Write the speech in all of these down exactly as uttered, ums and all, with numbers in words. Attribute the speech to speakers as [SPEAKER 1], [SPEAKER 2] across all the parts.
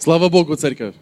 [SPEAKER 1] Слава Богу, церковь!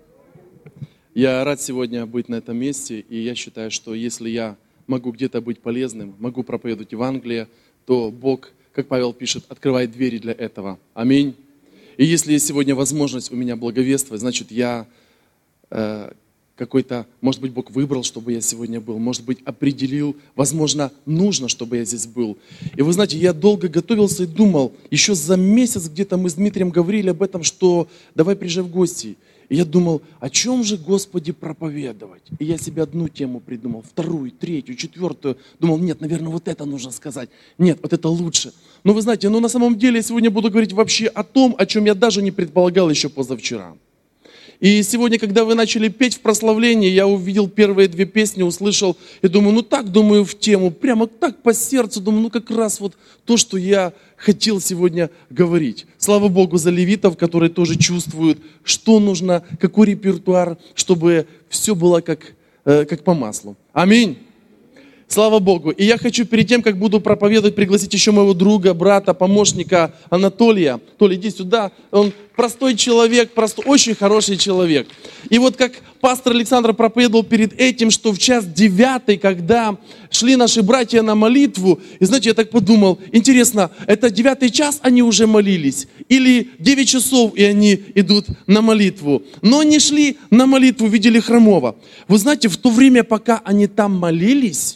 [SPEAKER 1] Я рад сегодня быть на этом месте, и я считаю, что если я могу где-то быть полезным, могу проповедовать Евангелие, то Бог, как Павел пишет, открывает двери для этого. Аминь. И если есть сегодня возможность у меня благовествовать, значит, я э, какой-то, может быть, Бог выбрал, чтобы я сегодня был, может быть, определил, возможно, нужно, чтобы я здесь был. И вы знаете, я долго готовился и думал, еще за месяц где-то мы с Дмитрием говорили об этом, что давай приезжай в гости. И я думал, о чем же, Господи, проповедовать? И я себе одну тему придумал, вторую, третью, четвертую. Думал, нет, наверное, вот это нужно сказать. Нет, вот это лучше. Но вы знаете, ну на самом деле я сегодня буду говорить вообще о том, о чем я даже не предполагал еще позавчера. И сегодня, когда вы начали петь в прославлении, я увидел первые две песни, услышал, и думаю, ну так, думаю, в тему, прямо так по сердцу, думаю, ну как раз вот то, что я хотел сегодня говорить. Слава Богу за левитов, которые тоже чувствуют, что нужно, какой репертуар, чтобы все было как, э, как по маслу. Аминь. Слава Богу. И я хочу перед тем, как буду проповедовать, пригласить еще моего друга, брата, помощника Анатолия. Толя, иди сюда. Он простой человек, простой, очень хороший человек. И вот как пастор Александр проповедовал перед этим, что в час девятый, когда шли наши братья на молитву, и знаете, я так подумал, интересно, это девятый час они уже молились? Или девять часов, и они идут на молитву? Но они шли на молитву, видели хромого. Вы знаете, в то время, пока они там молились,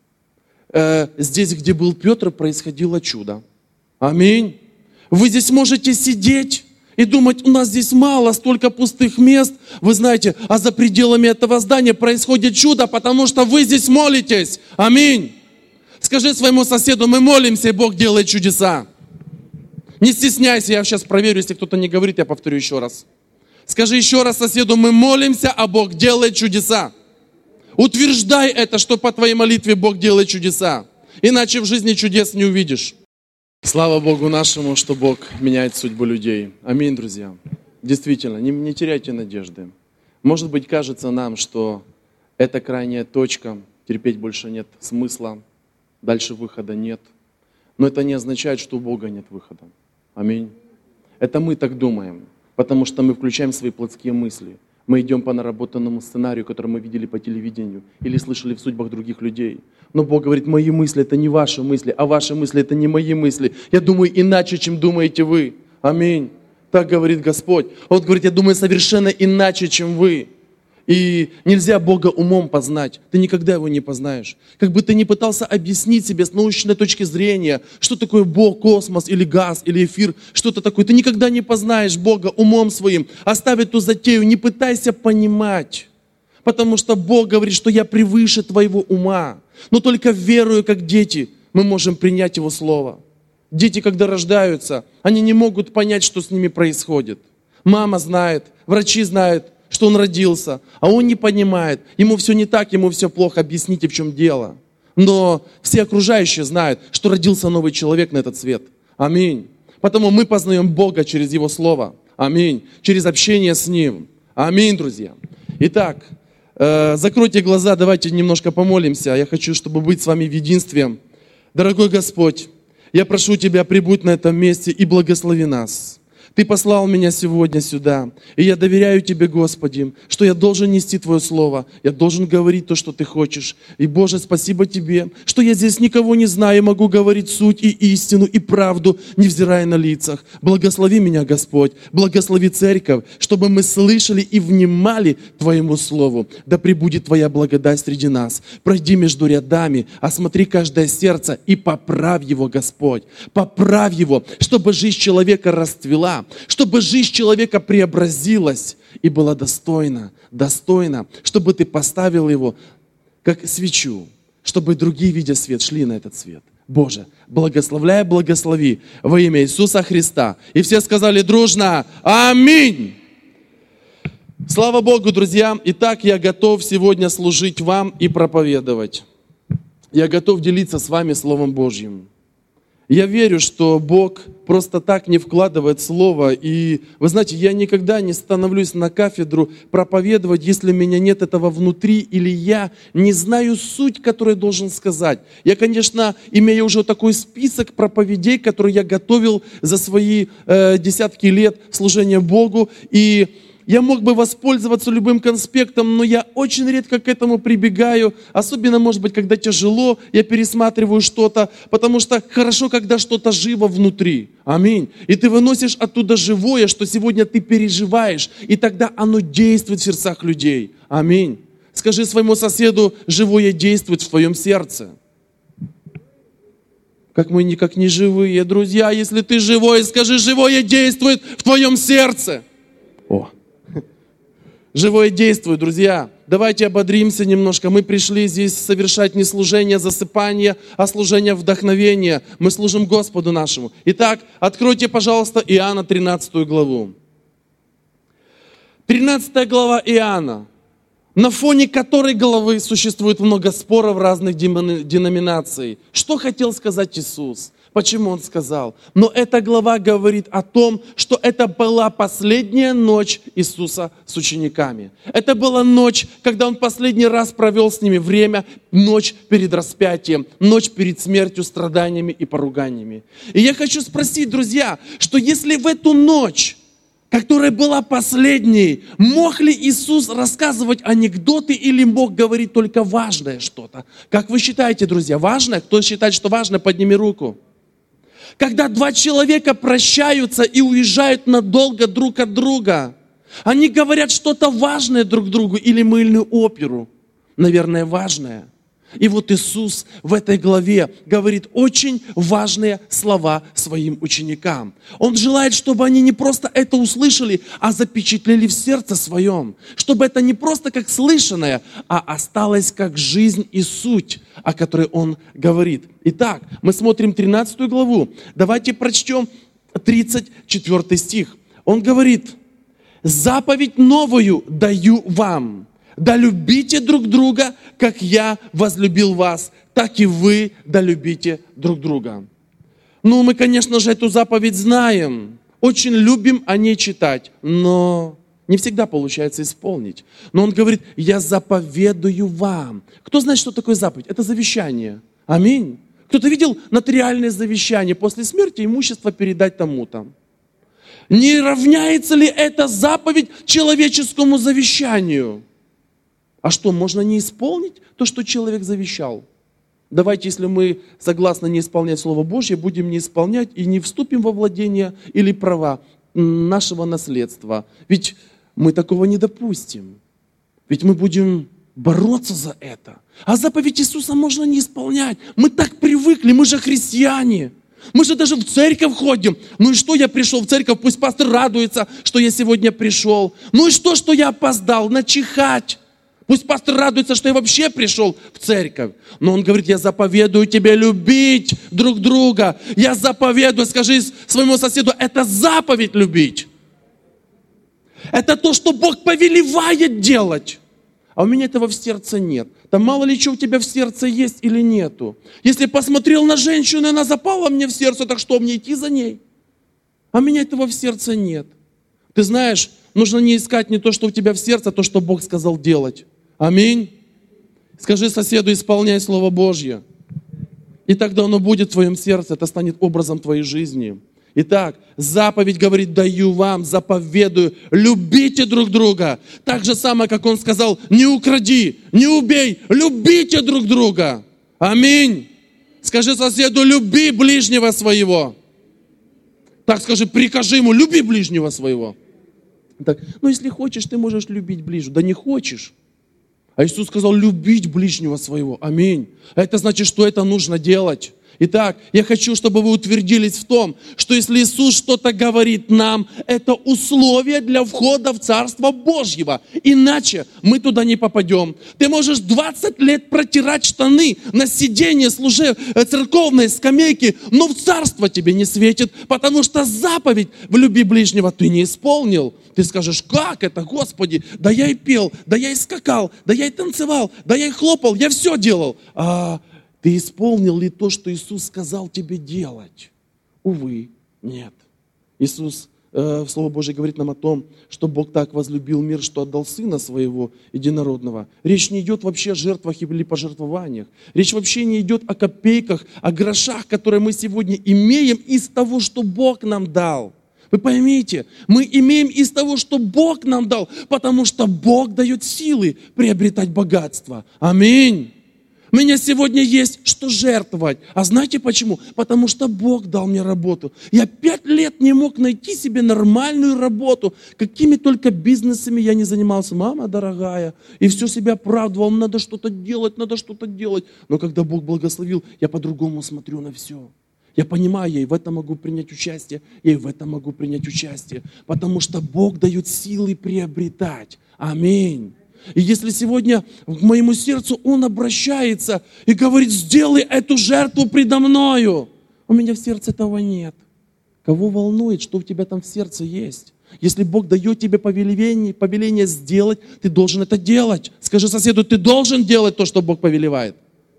[SPEAKER 1] здесь, где был Петр, происходило чудо. Аминь. Вы здесь можете сидеть и думать, у нас здесь мало, столько пустых мест. Вы знаете, а за пределами этого здания происходит чудо, потому что вы здесь молитесь. Аминь. Скажи своему соседу, мы молимся, и Бог делает чудеса. Не стесняйся, я сейчас проверю, если кто-то не говорит, я повторю еще раз. Скажи еще раз соседу, мы молимся, а Бог делает чудеса. Утверждай это, что по твоей молитве Бог делает чудеса. Иначе в жизни чудес не увидишь. Слава Богу нашему, что Бог меняет судьбу людей. Аминь, друзья. Действительно, не, не теряйте надежды. Может быть, кажется нам, что это крайняя точка, терпеть больше нет смысла, дальше выхода нет. Но это не означает, что у Бога нет выхода. Аминь. Это мы так думаем, потому что мы включаем свои плотские мысли. Мы идем по наработанному сценарию, который мы видели по телевидению или слышали в судьбах других людей. Но Бог говорит, мои мысли – это не ваши мысли, а ваши мысли – это не мои мысли. Я думаю иначе, чем думаете вы. Аминь. Так говорит Господь. Он говорит, я думаю совершенно иначе, чем вы. И нельзя Бога умом познать. Ты никогда Его не познаешь. Как бы ты ни пытался объяснить себе с научной точки зрения, что такое Бог, космос или газ, или эфир, что-то такое. Ты никогда не познаешь Бога умом своим. Оставь эту затею, не пытайся понимать. Потому что Бог говорит, что я превыше твоего ума. Но только веруя, как дети, мы можем принять Его Слово. Дети, когда рождаются, они не могут понять, что с ними происходит. Мама знает, врачи знают, что он родился, а он не понимает, ему все не так, ему все плохо, объясните, в чем дело. Но все окружающие знают, что родился новый человек на этот свет. Аминь. Потому мы познаем Бога через Его Слово. Аминь. Через общение с Ним. Аминь, друзья. Итак, э, закройте глаза, давайте немножко помолимся. Я хочу, чтобы быть с вами в единстве. Дорогой Господь, я прошу Тебя, прибудь на этом месте и благослови нас. Ты послал меня сегодня сюда, и я доверяю Тебе, Господи, что я должен нести Твое Слово, я должен говорить то, что Ты хочешь. И, Боже, спасибо Тебе, что я здесь никого не знаю, могу говорить суть и истину, и правду, невзирая на лицах. Благослови меня, Господь, благослови церковь, чтобы мы слышали и внимали Твоему Слову. Да пребудет Твоя благодать среди нас. Пройди между рядами, осмотри каждое сердце и поправь его, Господь. Поправь его, чтобы жизнь человека расцвела, чтобы жизнь человека преобразилась и была достойна, достойна, чтобы ты поставил его как свечу, чтобы другие, видя свет, шли на этот свет. Боже, благословляй, благослови во имя Иисуса Христа. И все сказали дружно «Аминь». Слава Богу, друзья! Итак, я готов сегодня служить вам и проповедовать. Я готов делиться с вами Словом Божьим. Я верю, что Бог просто так не вкладывает слово. И вы знаете, я никогда не становлюсь на кафедру проповедовать, если у меня нет этого внутри, или я не знаю суть, которую я должен сказать. Я, конечно, имею уже такой список проповедей, которые я готовил за свои э, десятки лет служения Богу. И я мог бы воспользоваться любым конспектом, но я очень редко к этому прибегаю. Особенно, может быть, когда тяжело, я пересматриваю что-то, потому что хорошо, когда что-то живо внутри. Аминь. И ты выносишь оттуда живое, что сегодня ты переживаешь, и тогда оно действует в сердцах людей. Аминь. Скажи своему соседу, живое действует в твоем сердце. Как мы никак не живые, друзья. Если ты живой, скажи, живое действует в твоем сердце. О. Живое действует, друзья. Давайте ободримся немножко. Мы пришли здесь совершать не служение засыпания, а служение вдохновения. Мы служим Господу нашему. Итак, откройте, пожалуйста, Иоанна тринадцатую главу. тринадцатая глава Иоанна, на фоне которой главы существует много споров разных деноминаций. Что хотел сказать Иисус? Почему Он сказал? Но эта глава говорит о том, что это была последняя ночь Иисуса с учениками. Это была ночь, когда Он последний раз провел с ними время, ночь перед распятием, ночь перед смертью, страданиями и поруганиями. И я хочу спросить, друзья, что если в эту ночь, которая была последней, мог ли Иисус рассказывать анекдоты или мог говорить только важное что-то? Как вы считаете, друзья, важное? Кто считает, что важное, подними руку. Когда два человека прощаются и уезжают надолго друг от друга, они говорят что-то важное друг другу или мыльную оперу. Наверное, важное. И вот Иисус в этой главе говорит очень важные слова своим ученикам. Он желает, чтобы они не просто это услышали, а запечатлели в сердце своем. Чтобы это не просто как слышанное, а осталось как жизнь и суть, о которой Он говорит. Итак, мы смотрим тринадцатую главу. Давайте прочтем тридцать четвёртый стих. Он говорит: «Заповедь новую даю вам. Да любите друг друга, как я возлюбил вас, так и вы да любите друг друга». Ну, мы, конечно же, эту заповедь знаем, очень любим о ней читать, но не всегда получается исполнить. Но Он говорит: «Я заповедую вам». Кто знает, что такое заповедь? Это завещание. Аминь. Кто-то видел нотариальное завещание? После смерти имущество передать тому-то. Не равняется ли эта заповедь человеческому завещанию? А что, можно не исполнить то, что человек завещал? Давайте, если мы согласны не исполнять Слово Божье, будем не исполнять и не вступим во владение или права нашего наследства. Ведь мы такого не допустим. Ведь мы будем бороться за это. А заповедь Иисуса можно не исполнять. Мы так привыкли, мы же христиане. Мы же даже в церковь ходим. Ну и что, я пришел в церковь, пусть пастор радуется, что я сегодня пришел. Ну и что, что я опоздал, начихать. Пусть пастор радуется, что я вообще пришел в церковь. Но он говорит: я заповедую тебе любить друг друга. Я заповедую, скажи своему соседу, это заповедь любить. Это то, что Бог повелевает делать. А у меня этого в сердце нет. Там мало ли что у тебя в сердце есть или нету. Если посмотрел на женщину, и она запала мне в сердце, так что, мне идти за ней? А у меня этого в сердце нет. Ты знаешь, нужно не искать не то, что у тебя в сердце, а то, что Бог сказал делать. Аминь. Скажи соседу: исполняй Слово Божье. И тогда оно будет в твоем сердце, это станет образом твоей жизни. Итак, заповедь говорит: даю вам, заповедую, любите друг друга. Так же самое, как Он сказал: не укради, не убей, любите друг друга. Аминь. Скажи соседу: люби ближнего своего. Так скажи, прикажи ему: люби ближнего своего. Так, ну если хочешь, ты можешь любить ближнего. Да не хочешь. А Иисус сказал: любить ближнего своего. Аминь. Это значит, что это нужно делать. Итак, я хочу, чтобы вы утвердились в том, что если Иисус что-то говорит нам, это условие для входа в Царство Божьего. Иначе мы туда не попадем. Ты можешь двадцать лет протирать штаны на сиденье служеб... церковной скамейки, но в Царство тебе не светит, потому что заповедь «влюби ближнего» ты не исполнил. Ты скажешь: как это, Господи? Да я и пел, да я и скакал, да я и танцевал, да я и хлопал, я все делал. А Ты исполнил ли то, что Иисус сказал тебе делать? Увы, нет. Иисус, э, Слово Божье говорит нам о том, что Бог так возлюбил мир, что отдал Сына Своего Единородного. Речь не идет вообще о жертвах или пожертвованиях. Речь вообще не идет о копейках, о грошах, которые мы сегодня имеем из того, что Бог нам дал. Вы поймите, мы имеем из того, что Бог нам дал, потому что Бог дает силы приобретать богатство. Аминь. У меня сегодня есть что жертвовать. А знаете почему? Потому что Бог дал мне работу. Я пять лет не мог найти себе нормальную работу. Какими только бизнесами я не занимался. Мама дорогая. И все себя оправдывал. Надо что-то делать, надо что-то делать. Но когда Бог благословил, я по-другому смотрю на все. Я понимаю, я и в этом могу принять участие, я и в этом могу принять участие. Потому что Бог дает силы приобретать. Аминь. И если сегодня к моему сердцу Он обращается и говорит, сделай эту жертву предо мною, у меня в сердце этого нет. Кого волнует, что у тебя там в сердце есть? Если Бог дает тебе повеление, повеление сделать, ты должен это делать. Скажи соседу, ты должен делать то, что Бог повелевает.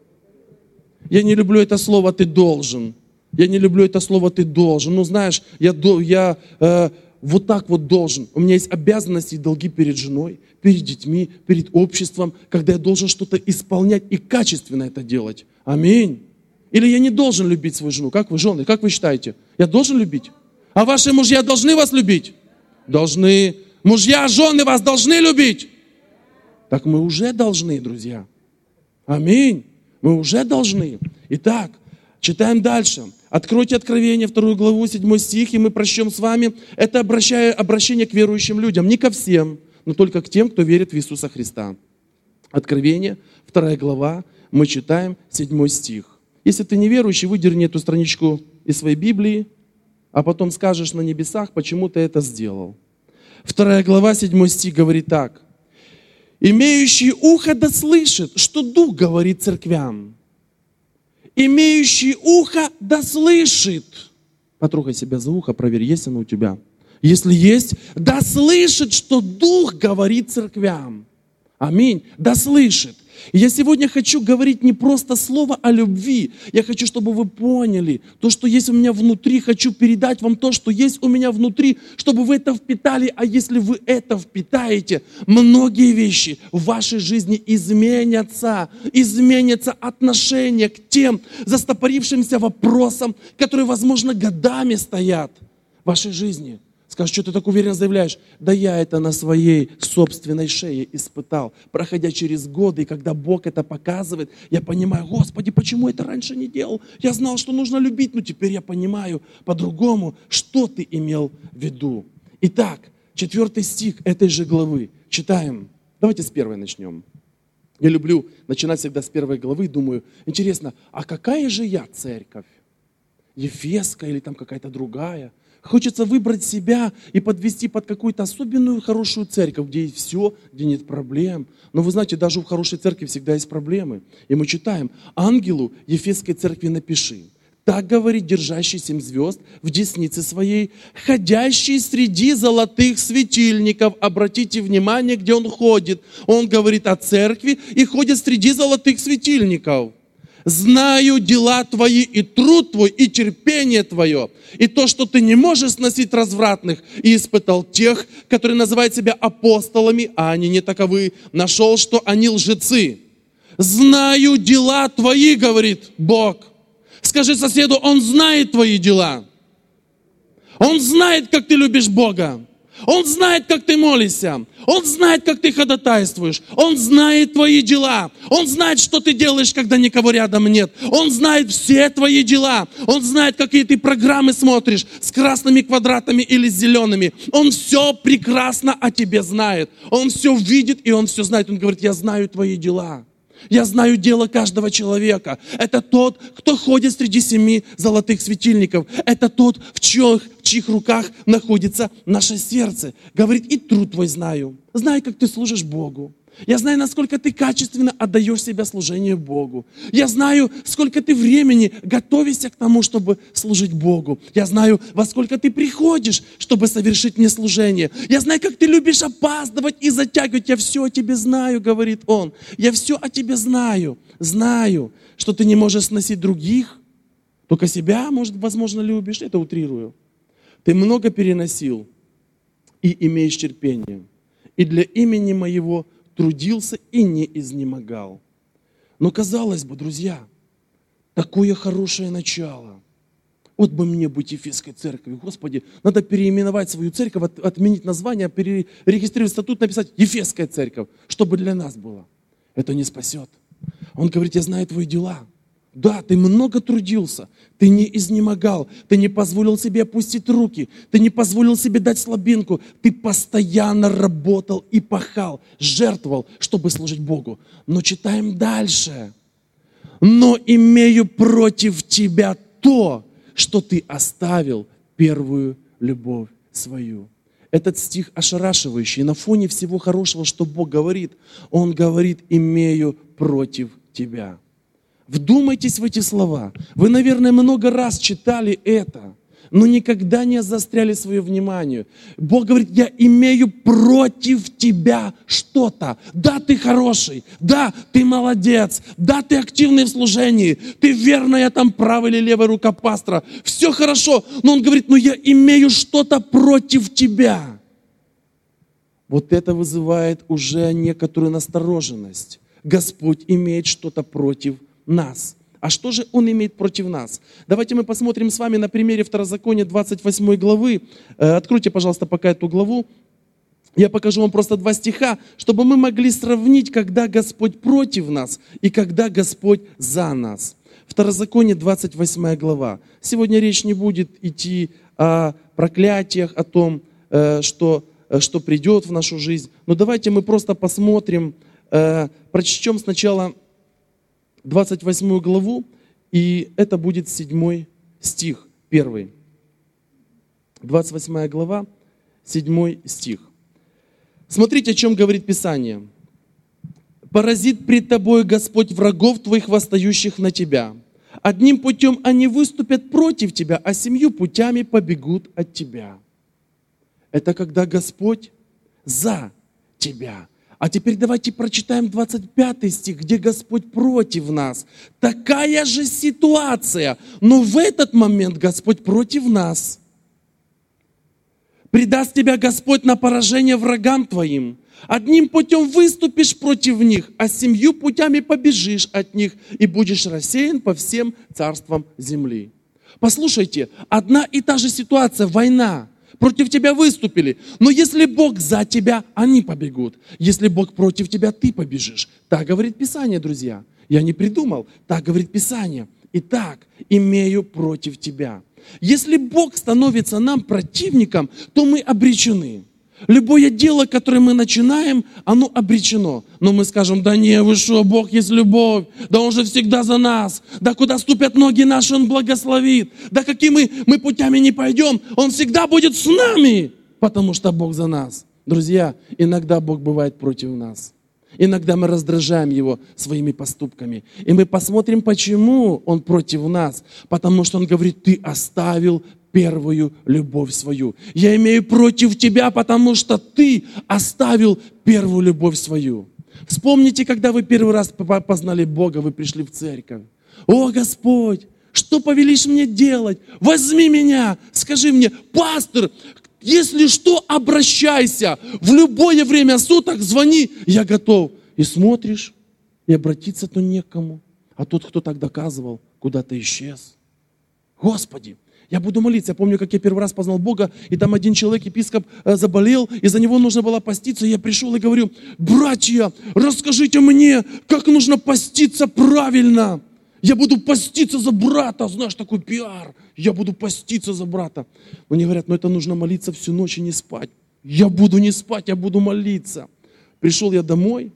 [SPEAKER 1] Я не люблю это слово «ты должен». Я не люблю это слово «ты должен». Ну, знаешь, я, я э, вот так вот должен. У меня есть обязанности и долги перед женой, перед детьми, перед обществом, когда я должен что-то исполнять и качественно это делать. Аминь. Или я не должен любить свою жену? Как вы, жены, как вы считаете? Я должен любить? А ваши мужья должны вас любить? Должны. Мужья, жены вас должны любить? Так мы уже должны, друзья. Аминь. Мы уже должны. Итак, читаем дальше. Откройте Откровение, вторую главу, седьмой стих, и мы прочтем с вами. Это обращение к верующим людям, не ко всем, но только к тем, кто верит в Иисуса Христа. Откровение, вторая глава, мы читаем седьмой стих. Если ты неверующий, выдерни эту страничку из своей Библии, а потом скажешь на небесах, почему ты это сделал. Вторая глава, седьмой стих говорит так. «Имеющий ухо да слышит, что Дух говорит церквям». Имеющий ухо да слышит. Потрогай себя за ухо, проверь, есть оно у тебя. Если есть, да слышит, что Дух говорит церквям. Аминь. Да слышит. И я сегодня хочу говорить не просто слово о любви. Я хочу, чтобы вы поняли то, что есть у меня внутри. Хочу передать вам то, что есть у меня внутри, чтобы вы это впитали. А если вы это впитаете, многие вещи в вашей жизни изменятся. Изменятся отношения к тем застопорившимся вопросам, которые, возможно, годами стоят в вашей жизни. Скажешь, что ты так уверенно заявляешь? Да я это на своей собственной шее испытал, проходя через годы, и когда Бог это показывает, я понимаю, Господи, почему это раньше не делал? Я знал, что нужно любить, но теперь я понимаю по-другому, что ты имел в виду. Итак, четвертый стих этой же главы. Читаем. Давайте с первой начнем. Я люблю начинать всегда с первой главы, думаю, интересно, а какая же я церковь? Ефесская или там какая-то другая? Хочется выбрать себя и подвести под какую-то особенную хорошую церковь, где есть все, где нет проблем. Но вы знаете, даже в хорошей церкви всегда есть проблемы. И мы читаем, ангелу Ефесской церкви напиши. Так говорит держащий семь звезд в деснице своей, ходящий среди золотых светильников. Обратите внимание, где он ходит. Он говорит о церкви и ходит среди золотых светильников. Знаю дела твои, и труд твой, и терпение твое, и то, что ты не можешь сносить развратных, и испытал тех, которые называют себя апостолами, а они не таковы, нашел, что они лжецы. Знаю дела твои, говорит Бог. Скажи соседу, Он знает твои дела. Он знает, как ты любишь Бога. Он знает, как ты молишься. Он знает, как ты ходатайствуешь. Он знает твои дела. Он знает, что ты делаешь, когда никого рядом нет. Он знает все твои дела. Он знает, какие ты программы смотришь, с красными квадратами или с зелеными. Он все прекрасно о тебе знает. Он все видит и Он все знает. Он говорит, я знаю твои дела. Я знаю дело каждого человека. Это тот, кто ходит среди семи золотых светильников. Это тот, в чьих, в чьих руках находится наше сердце. Говорит, и труд твой знаю. Знаю, как ты служишь Богу. Я знаю, насколько ты качественно отдаешь себя служению Богу. Я знаю, сколько ты времени готовишься к тому, чтобы служить Богу. Я знаю, во сколько ты приходишь, чтобы совершить мне служение. Я знаю, как ты любишь опаздывать и затягивать. Я все о тебе знаю, говорит он. Я все о тебе знаю. Знаю, что ты не можешь сносить других, только себя, может, возможно, любишь. Это утрирую. Ты много переносил и имеешь терпение. И для имени моего трудился и не изнемогал. Но казалось бы, друзья, такое хорошее начало. Вот бы мне быть Ефесской церковью. Господи, надо переименовать свою церковь, от, отменить название, перерегистрировать статут, написать Ефесская церковь, чтобы для нас было. Это не спасет. Он говорит, я знаю твои дела. Да, ты много трудился, ты не изнемогал, ты не позволил себе опустить руки, ты не позволил себе дать слабинку, ты постоянно работал и пахал, жертвовал, чтобы служить Богу. Но читаем дальше. Но имею против тебя то, что ты оставил первую любовь свою. Этот стих ошарашивающий. На фоне всего хорошего, что Бог говорит, Он говорит, имею против тебя. Вдумайтесь в эти слова. Вы, наверное, много раз читали это, но никогда не заостряли свое внимание. Бог говорит, я имею против тебя что-то. Да, ты хороший, да, ты молодец, да, ты активный в служении, ты верная там правая или левая рука пастора. Все хорошо, но он говорит, ну я имею что-то против тебя. Вот это вызывает уже некоторую настороженность. Господь имеет что-то против нас. А что же Он имеет против нас? Давайте мы посмотрим с вами на примере Второзакония двадцать восьмой главы. Откройте, пожалуйста, пока эту главу. Я покажу вам просто два стиха, чтобы мы могли сравнить, когда Господь против нас и когда Господь за нас. Второзаконие двадцать восьмая глава. Сегодня речь не будет идти о проклятиях, о том, что, что придет в нашу жизнь. Но давайте мы просто посмотрим, прочтем сначала двадцать восьмую главу, и это будет седьмой стих, первый. двадцать восьмая глава, седьмой стих. Смотрите, о чем говорит Писание. «Поразит пред тобой Господь врагов твоих, восстающих на тебя. Одним путем они выступят против тебя, а семью путями побегут от тебя». Это когда Господь за тебя. А теперь давайте прочитаем двадцать пятый стих, где Господь против нас. Такая же ситуация, но в этот момент Господь против нас. «Предаст тебя Господь на поражение врагам твоим. Одним путем выступишь против них, а семью путями побежишь от них, и будешь рассеян по всем царствам земли». Послушайте, одна и та же ситуация, война. Против тебя выступили. Но если Бог за тебя, они побегут. Если Бог против тебя, ты побежишь. Так говорит Писание, друзья. Я не придумал. Так говорит Писание. Итак, имею против тебя. Если Бог становится нам противником, то мы обречены. Любое дело, которое мы начинаем, оно обречено. Но мы скажем, да не, вы что, Бог есть любовь, да Он же всегда за нас, да куда ступят ноги наши, Он благословит, да какими мы путями не пойдем, Он всегда будет с нами, потому что Бог за нас. Друзья, иногда Бог бывает против нас. Иногда мы раздражаем Его своими поступками. И мы посмотрим, почему Он против нас. Потому что Он говорит, ты оставил первую любовь свою. Я имею против тебя, потому что ты оставил первую любовь свою. Вспомните, когда вы первый раз познали Бога, вы пришли в церковь. О, Господь, что повелишь мне делать? Возьми меня, скажи мне, пастор, если что, обращайся. В любое время суток звони, я готов. И смотришь, и обратиться-то некому. А тот, кто так доказывал, куда-то исчез. Господи, я буду молиться. Я помню, как я первый раз познал Бога, и там один человек, епископ, заболел, и за него нужно было поститься. И я пришел и говорю, братья, расскажите мне, как нужно поститься правильно. Я буду поститься за брата, знаешь, такой пиар. Я буду поститься за брата. Но они говорят, ну это нужно молиться всю ночь и не спать. Я буду не спать, я буду молиться. Пришел я домой,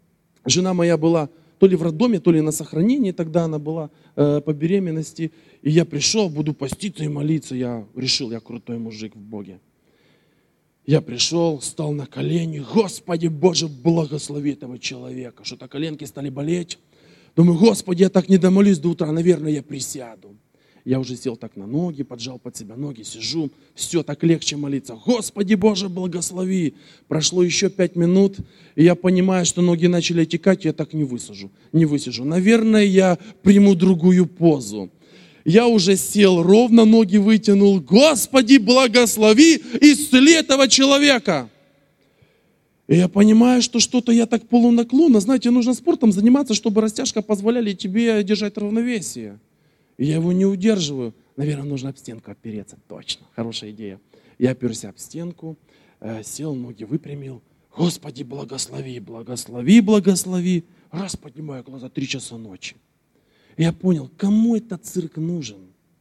[SPEAKER 1] жена моя была то ли в роддоме, то ли на сохранении, тогда она была э, по беременности. И я пришел, буду поститься и молиться. Я решил, я крутой мужик в Боге.
[SPEAKER 2] Я пришел, встал на колени. Господи Боже, благослови этого человека. Что-то коленки стали болеть. Думаю, Господи, я так не домолюсь до утра, наверное, я присяду. Я уже сел так на ноги, поджал под себя ноги, сижу. Все, так легче молиться. Господи Боже, благослови. Прошло еще пять минут, и я понимаю, что ноги начали отекать, я так не высажу, не высижу. Наверное, я приму другую позу. Я уже сел ровно, ноги вытянул. Господи, благослови, исцели этого человека. И я понимаю, что что-то я так полунаклонно. Знаете, нужно спортом заниматься, чтобы растяжка позволяли тебе держать равновесие. И я его не удерживаю. Наверное, нужно об стенку опереться. Точно, хорошая идея. Я оперся об стенку, сел, ноги выпрямил. Господи, благослови, благослови, благослови. Раз поднимаю глаза, три часа ночи. Я понял, кому этот цирк нужен.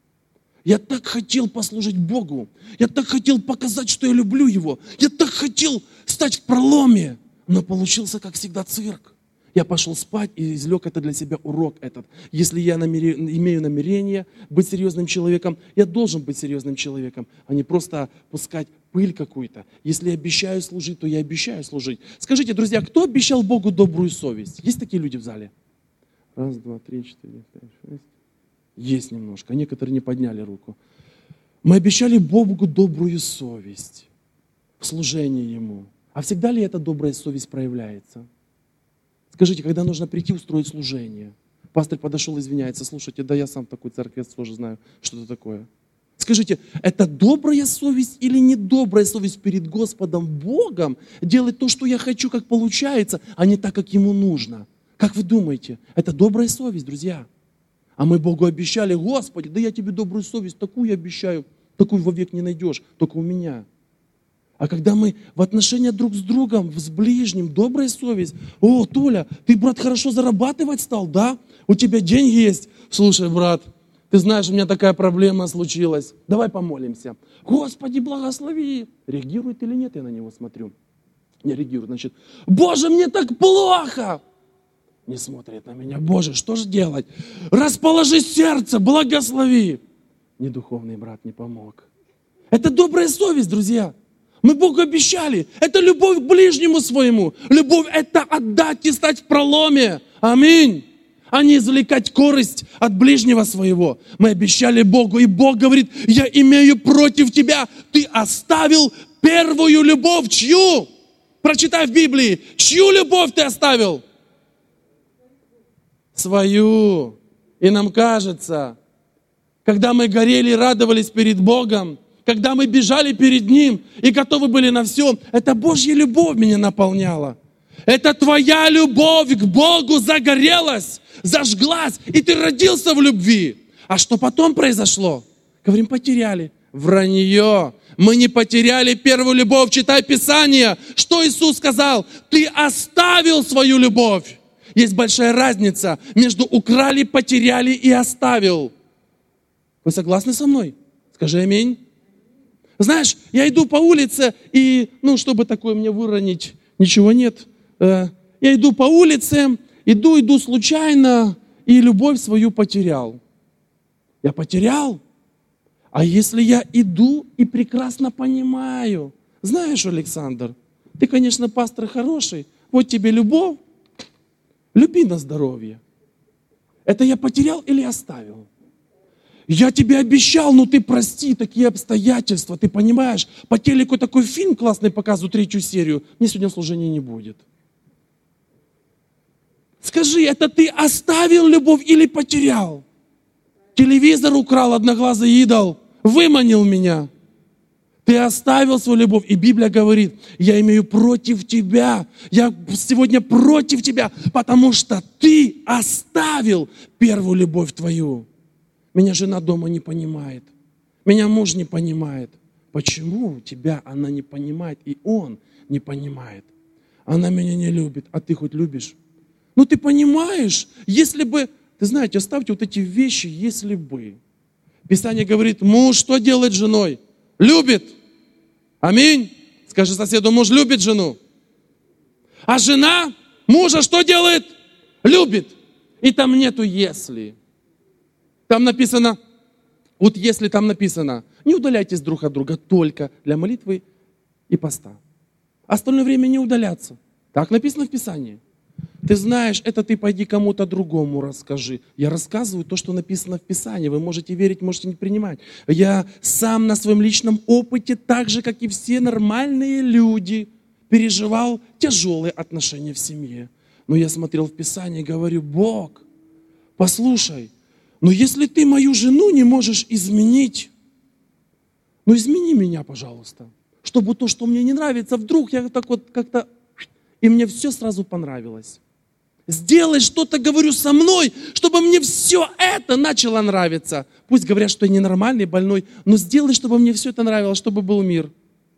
[SPEAKER 2] Я так хотел послужить Богу. Я так хотел показать, что я люблю Его. Я так хотел стать в проломе. Но получился, как всегда, цирк. Я пошел спать и извлек это для себя урок этот. Если я намере... имею намерение быть серьезным человеком, я должен быть серьезным человеком, а не просто пускать пыль какую-то. Если я обещаю служить, то я обещаю служить. Скажите, друзья, кто обещал Богу добрую совесть? Есть такие люди в зале? Раз, два, три, четыре, пять, шесть. Есть немножко. Некоторые не подняли руку. Мы обещали Богу добрую совесть в служении Ему. А всегда ли эта добрая совесть проявляется? Скажите, когда нужно прийти устроить служение? Пастор подошел, извиняется. Слушайте, да я сам такой церковец тоже знаю, что это такое. Скажите, это добрая совесть или недобрая совесть перед Господом Богом делать то, что я хочу, как получается, а не так, как Ему нужно? Как вы думаете? Это добрая совесть, друзья. А мы Богу обещали, Господи, да я тебе добрую совесть, такую обещаю, такую вовек не найдешь, только у меня. А когда мы в отношениях друг с другом, с ближним, добрая совесть. О, Толя, ты, брат, хорошо зарабатывать стал, да? У тебя деньги есть? Слушай, брат, ты знаешь, у меня такая проблема случилась. Давай помолимся. Господи, благослови. Реагирует или нет, я на него смотрю. Не реагирует, значит, Боже, мне так плохо. Не смотрит на меня. Боже, что же делать? Расположи сердце, благослови. Ни духовный брат не помог. Это добрая совесть, друзья. Мы Богу обещали. Это любовь к ближнему своему. Любовь – это отдать и стать в проломе. Аминь. А не извлекать корость от ближнего своего. Мы обещали Богу, и Бог говорит, я имею против тебя. Ты оставил первую любовь. Чью? Прочитай в Библии. Чью любовь ты оставил? Свою. И нам кажется, когда мы горели и радовались перед Богом, когда мы бежали перед Ним и готовы были на все, это Божья любовь меня наполняла. Это твоя любовь к Богу загорелась, зажглась, и ты родился в любви. А что потом произошло? Говорим, потеряли. Вранье. Мы не потеряли первую любовь. Читай Писание. Что Иисус сказал? Ты оставил свою любовь. Есть большая разница между украли, потеряли и оставил. Вы согласны со мной? Скажи аминь. Знаешь, я иду по улице, и, ну, чтобы такое мне выронить, ничего нет. Я иду по улице, иду, иду случайно, и любовь свою потерял. Я потерял. А если я иду и прекрасно понимаю, знаешь, Александр, ты, конечно, пастор хороший, вот тебе любовь, люби на здоровье. Это я потерял или оставил? Я тебе обещал, но ты прости, такие обстоятельства, ты понимаешь? По телеку такой фильм классный показывают, третью серию, мне сегодня служения не будет. Скажи, это ты оставил любовь или потерял? Телевизор украл, одноглазый идол, выманил меня. Ты оставил свою любовь. И Библия говорит, я имею против тебя. Я сегодня против тебя, потому что ты оставил первую любовь твою. Меня жена дома не понимает. Меня муж не понимает. Почему тебя она не понимает, и он не понимает? Она меня не любит, а ты хоть любишь? Ну ты понимаешь, если бы... Ты знаете, оставьте вот эти вещи, если бы. Писание говорит, муж что делает с женой? Любит. Аминь. Скажи соседу, муж любит жену. А жена мужа что делает? Любит. И там нету «если». Там написано, вот если там написано, не удаляйтесь друг от друга только для молитвы и поста. Остальное время не удаляться. Так написано в Писании. Ты знаешь, это ты пойди кому-то другому расскажи. Я рассказываю то, что написано в Писании. Вы можете верить, можете не принимать. Я сам на своем личном опыте, так же, как и все нормальные люди, переживал тяжелые отношения в семье. Но я смотрел в Писание и говорю: Бог, послушай, но если ты мою жену не можешь изменить, ну измени меня, пожалуйста. Чтобы то, что мне не нравится, вдруг я так вот как-то... И мне все сразу понравилось. Сделай что-то, говорю, со мной, чтобы мне все это начало нравиться. Пусть говорят, что я ненормальный, больной, но сделай, чтобы мне все это нравилось, чтобы был мир.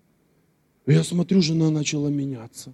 [SPEAKER 2] И я смотрю, жена начала меняться.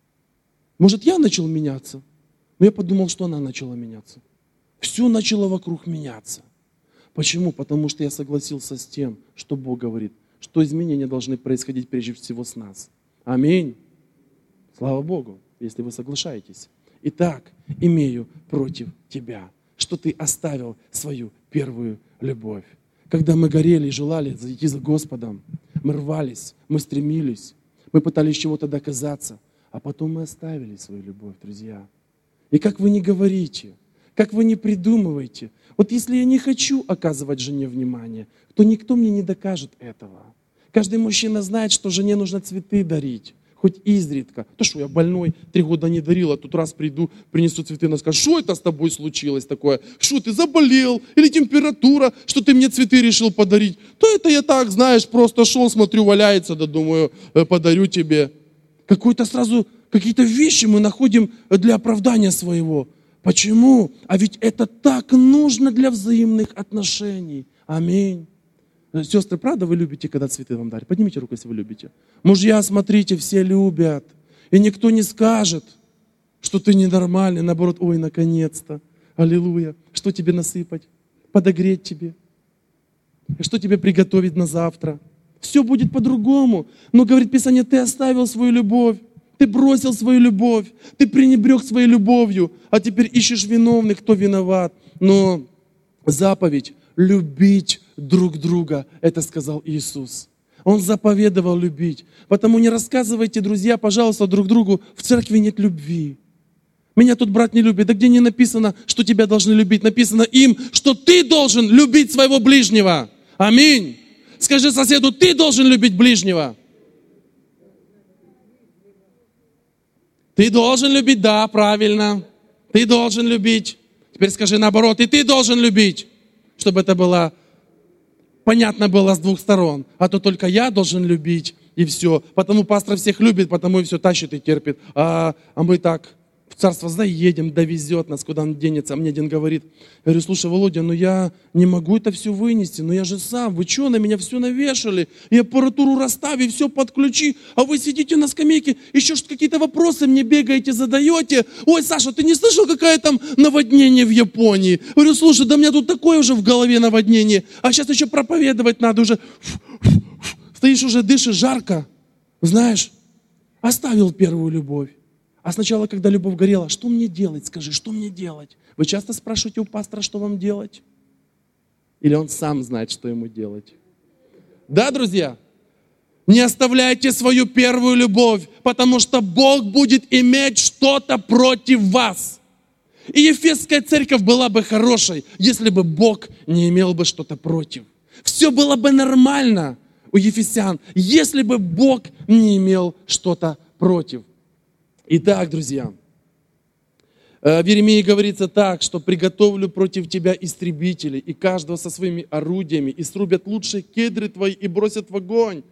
[SPEAKER 2] Может, я начал меняться? Но я подумал, что она начала меняться. Все начало вокруг меняться. Почему? Потому что я согласился с тем, что Бог говорит, что изменения должны происходить прежде всего с нас. Аминь. Слава Богу, если вы соглашаетесь. Итак, имею против тебя, что ты оставил свою первую любовь. Когда мы горели и желали зайти за Господом, мы рвались, мы стремились, мы пытались чего-то доказаться, а потом мы оставили свою любовь, друзья. И как вы не говорите, как вы не придумываете, вот если я не хочу оказывать жене внимание, то никто мне не докажет этого. Каждый мужчина знает, что жене нужно цветы дарить. Хоть изредка. То что, я больной, три года не дарил, а тут раз приду, принесу цветы, она скажет: что это с тобой случилось такое? Что, ты заболел? Или температура, что ты мне цветы решил подарить? То это я так, знаешь, просто шел, смотрю, валяется, да думаю, подарю тебе. Какой-то сразу, какие-то вещи мы находим для оправдания своего. Почему? А ведь это так нужно для взаимных отношений. Аминь. Сестры, правда вы любите, когда цветы вам дарят? Поднимите руку, если вы любите. Мужья, смотрите, все любят. И никто не скажет, что ты ненормальный. Наоборот, ой, наконец-то. Аллилуйя. Что тебе насыпать? Подогреть тебе? Что тебе приготовить на завтра? Все будет по-другому. Но, говорит Писание, ты оставил свою любовь. Ты бросил свою любовь. Ты пренебрег своей любовью. А теперь ищешь виновных, кто виноват. Но заповедь любить друг друга, это сказал Иисус. Он заповедовал любить. Потому не рассказывайте, друзья, пожалуйста, друг другу, в церкви нет любви. Меня тут брат не любит. Да где не написано, что тебя должны любить? Написано им, что ты должен любить своего ближнего. Аминь. Скажи соседу, ты должен любить ближнего. Ты должен любить, да, правильно. Ты должен любить. Теперь скажи наоборот, и ты должен любить. Чтобы это было понятно было с двух сторон. А то только я должен любить, и все. Потому пастор всех любит, потому и все тащит и терпит. А, а мы так в царство заедем, довезет нас, куда он денется. А мне один говорит, я говорю: слушай, Володя, ну я не могу это все вынести, ну я же сам, вы что, на меня все навешали, и аппаратуру расстави, все подключи, а вы сидите на скамейке, еще какие-то вопросы мне бегаете, задаете. Ой, Саша, ты не слышал, какое там наводнение в Японии? Я говорю: слушай, да у меня тут такое уже в голове наводнение, а сейчас еще проповедовать надо уже. Стоишь уже, дышишь, жарко, знаешь, оставил первую любовь. А сначала, когда любовь горела, что мне делать? Скажи, что мне делать? Вы часто спрашиваете у пастора, что вам делать? Или он сам знает, что ему делать? Да, друзья? Не оставляйте свою первую любовь, потому что Бог будет иметь что-то против вас. И Ефесская церковь была бы хорошей, если бы Бог не имел бы что-то против. Все было бы нормально у ефесян, если бы Бог не имел что-то против. Итак, друзья, в Иеремии говорится так, что приготовлю против тебя истребителей, и каждого со своими орудиями, и срубят лучшие кедры твои, и бросят в огонь.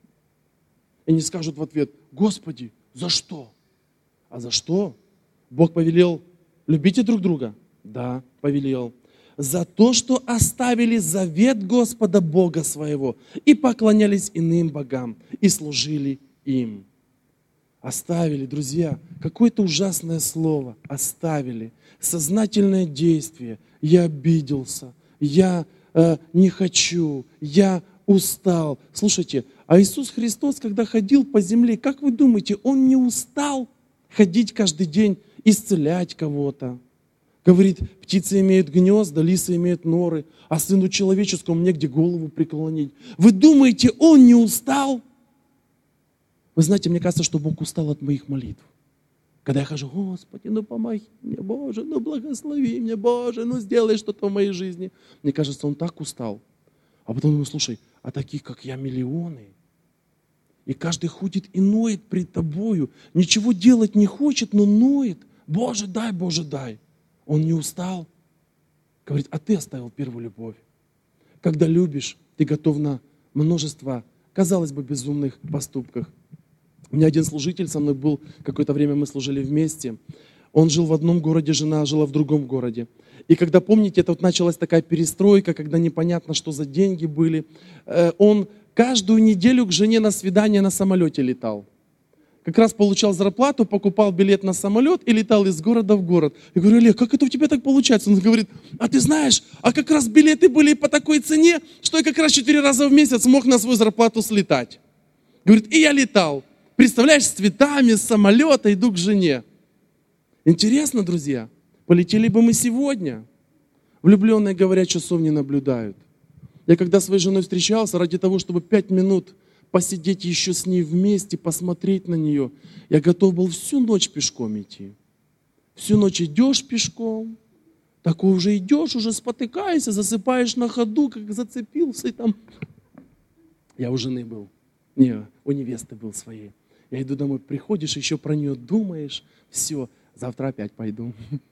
[SPEAKER 2] И не скажут в ответ: Господи, за что? А за что? Бог повелел: любите друг друга? Да, повелел. За то, что оставили завет Господа Бога своего, и поклонялись иным богам, и служили им. Оставили, друзья, какое-то ужасное слово. Оставили. Сознательное действие. Я обиделся. Я э, не хочу. Я устал. Слушайте, а Иисус Христос, когда ходил по земле, как вы думаете, Он не устал ходить каждый день, исцелять кого-то? Говорит, птицы имеют гнезда, лисы имеют норы, а сыну человеческому негде голову преклонить. Вы думаете, Он не устал? Вы знаете, мне кажется, что Бог устал от моих молитв. Когда я хожу: Господи, ну помоги мне, Боже, ну благослови меня, Боже, ну сделай что-то в моей жизни. Мне кажется, Он так устал. А потом думаю: слушай, а таких, как я, миллионы. И каждый ходит и ноет пред Тобою. Ничего делать не хочет, но ноет. Боже, дай, Боже, дай. Он не устал. Говорит: а ты оставил первую любовь. Когда любишь, ты готов на множество, казалось бы, безумных поступках. У меня один служитель со мной был, какое-то время мы служили вместе. Он жил в одном городе, жена жила в другом городе. И когда, помните, это вот началась такая перестройка, когда непонятно, что за деньги были, он каждую неделю к жене на свидание на самолете летал. Как раз получал зарплату, покупал билет на самолет и летал из города в город. Я говорю: Олег, как это у тебя так получается? Он говорит: а ты знаешь, а как раз билеты были по такой цене, что я как раз четыре раза в месяц мог на свою зарплату слетать. Говорит: и я летал. Представляешь, с цветами, с самолета иду к жене. Интересно, друзья, полетели бы мы сегодня. Влюбленные, говорят, часов не наблюдают. Я когда с своей женой встречался, ради того, чтобы пять минут посидеть еще с ней вместе, посмотреть на нее, я готов был всю ночь пешком идти. Всю ночь идешь пешком, такой уже идешь, уже спотыкаешься, засыпаешь на ходу, как зацепился и там. Я у жены был, не, у невесты был своей. Я иду домой, приходишь, еще про нее думаешь, все, завтра опять пойду.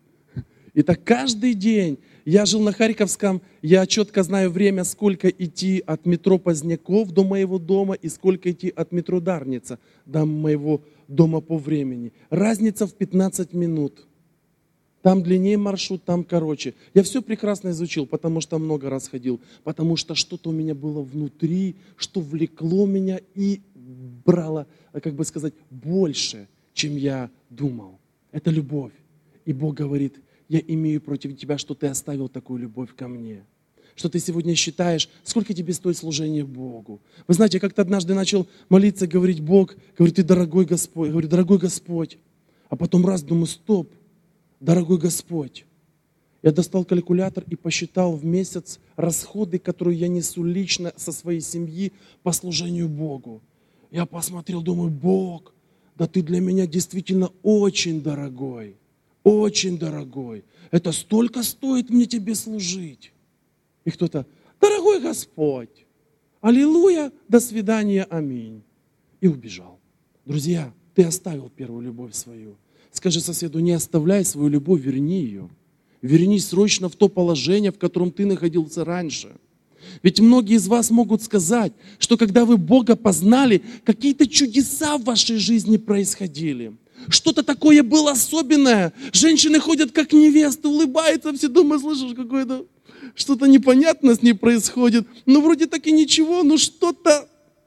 [SPEAKER 2] И так каждый день. Я жил на Харьковском, я четко знаю время, сколько идти от метро Поздняков до моего дома и сколько идти от метро Дарница до моего дома по времени. Разница в пятнадцать минут. Там длиннее маршрут, там короче. Я все прекрасно изучил, потому что много раз ходил. Потому что что-то у меня было внутри, что влекло меня и брало, как бы сказать, больше, чем я думал. Это любовь. И Бог говорит: я имею против тебя, что ты оставил такую любовь ко мне. Что ты сегодня считаешь, сколько тебе стоит служение Богу. Вы знаете, я как-то однажды начал молиться, говорить: Бог, говорит, ты дорогой Господь. Я говорю: дорогой Господь. А потом раз думаю: стоп, дорогой Господь. Я достал калькулятор и посчитал в месяц расходы, которые я несу лично со своей семьи по служению Богу. Я посмотрел, думаю: Бог, да ты для меня действительно очень дорогой. Очень дорогой. Это столько стоит мне тебе служить. И кто-то: дорогой Господь, аллилуйя, до свидания, аминь. И убежал. Друзья, ты оставил первую любовь свою. Скажи соседу: не оставляй свою любовь, верни ее. Вернись срочно в то положение, в котором ты находился раньше. Ведь многие из вас могут сказать, что когда вы Бога познали, какие-то чудеса в вашей жизни происходили. Что-то такое было особенное. Женщины ходят как невесты, улыбаются, все думают: слышишь, какое-то что-то непонятное с ней происходит. Ну, вроде так и ничего, но что-то.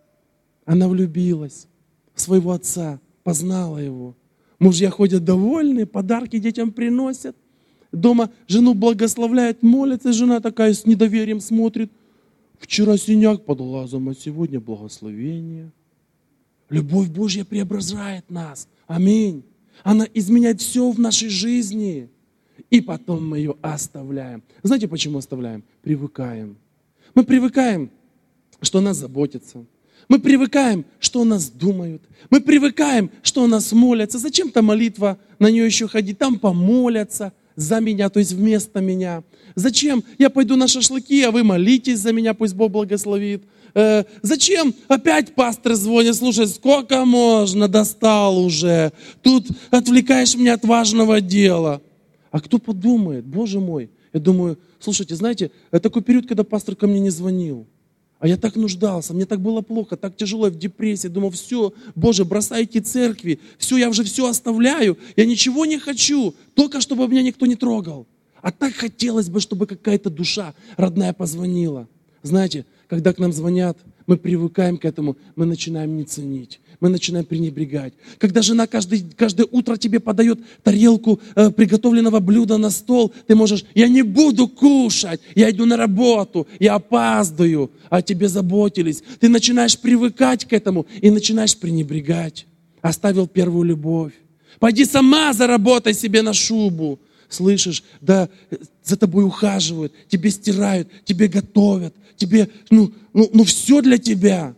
[SPEAKER 2] Она влюбилась в своего отца, познала его. Мужья ходят довольные, подарки детям приносят. Дома жену благословляют, молятся. Жена такая с недоверием смотрит. Вчера синяк под глазом, а сегодня благословение. Любовь Божья преображает нас. Аминь. Она изменяет все в нашей жизни. И потом мы ее оставляем. Знаете, почему оставляем? Привыкаем. Мы привыкаем, что о нас заботятся. Мы привыкаем, что о нас думают. Мы привыкаем, что о нас молятся. Зачем-то молитва, на нее еще ходить. Там помолятся за меня, то есть вместо меня. Зачем? Я пойду на шашлыки, а вы молитесь за меня, пусть Бог благословит. Э, зачем? Опять пастор звонит: слушай, сколько можно, достал уже. Тут отвлекаешь меня от важного дела. А кто подумает? Боже мой. Я думаю: слушайте, знаете, такой период, когда пастор ко мне не звонил. А я так нуждался, мне так было плохо, так тяжело, я в депрессии. Думал: все, Боже, бросайте церкви, все, я уже все оставляю, я ничего не хочу, только чтобы меня никто не трогал. А так хотелось бы, чтобы какая-то душа родная позвонила. Знаете, когда к нам звонят, мы привыкаем к этому, мы начинаем не ценить, мы начинаем пренебрегать. Когда жена каждый, каждое утро тебе подает тарелку э, приготовленного блюда на стол, ты можешь: я не буду кушать, я иду на работу, я опаздываю, а о тебе заботились. Ты начинаешь привыкать к этому и начинаешь пренебрегать. Оставил первую любовь. Пойди сама заработай себе на шубу. Слышишь, да, за тобой ухаживают, тебе стирают, тебе готовят, тебе, ну, ну, ну все для тебя.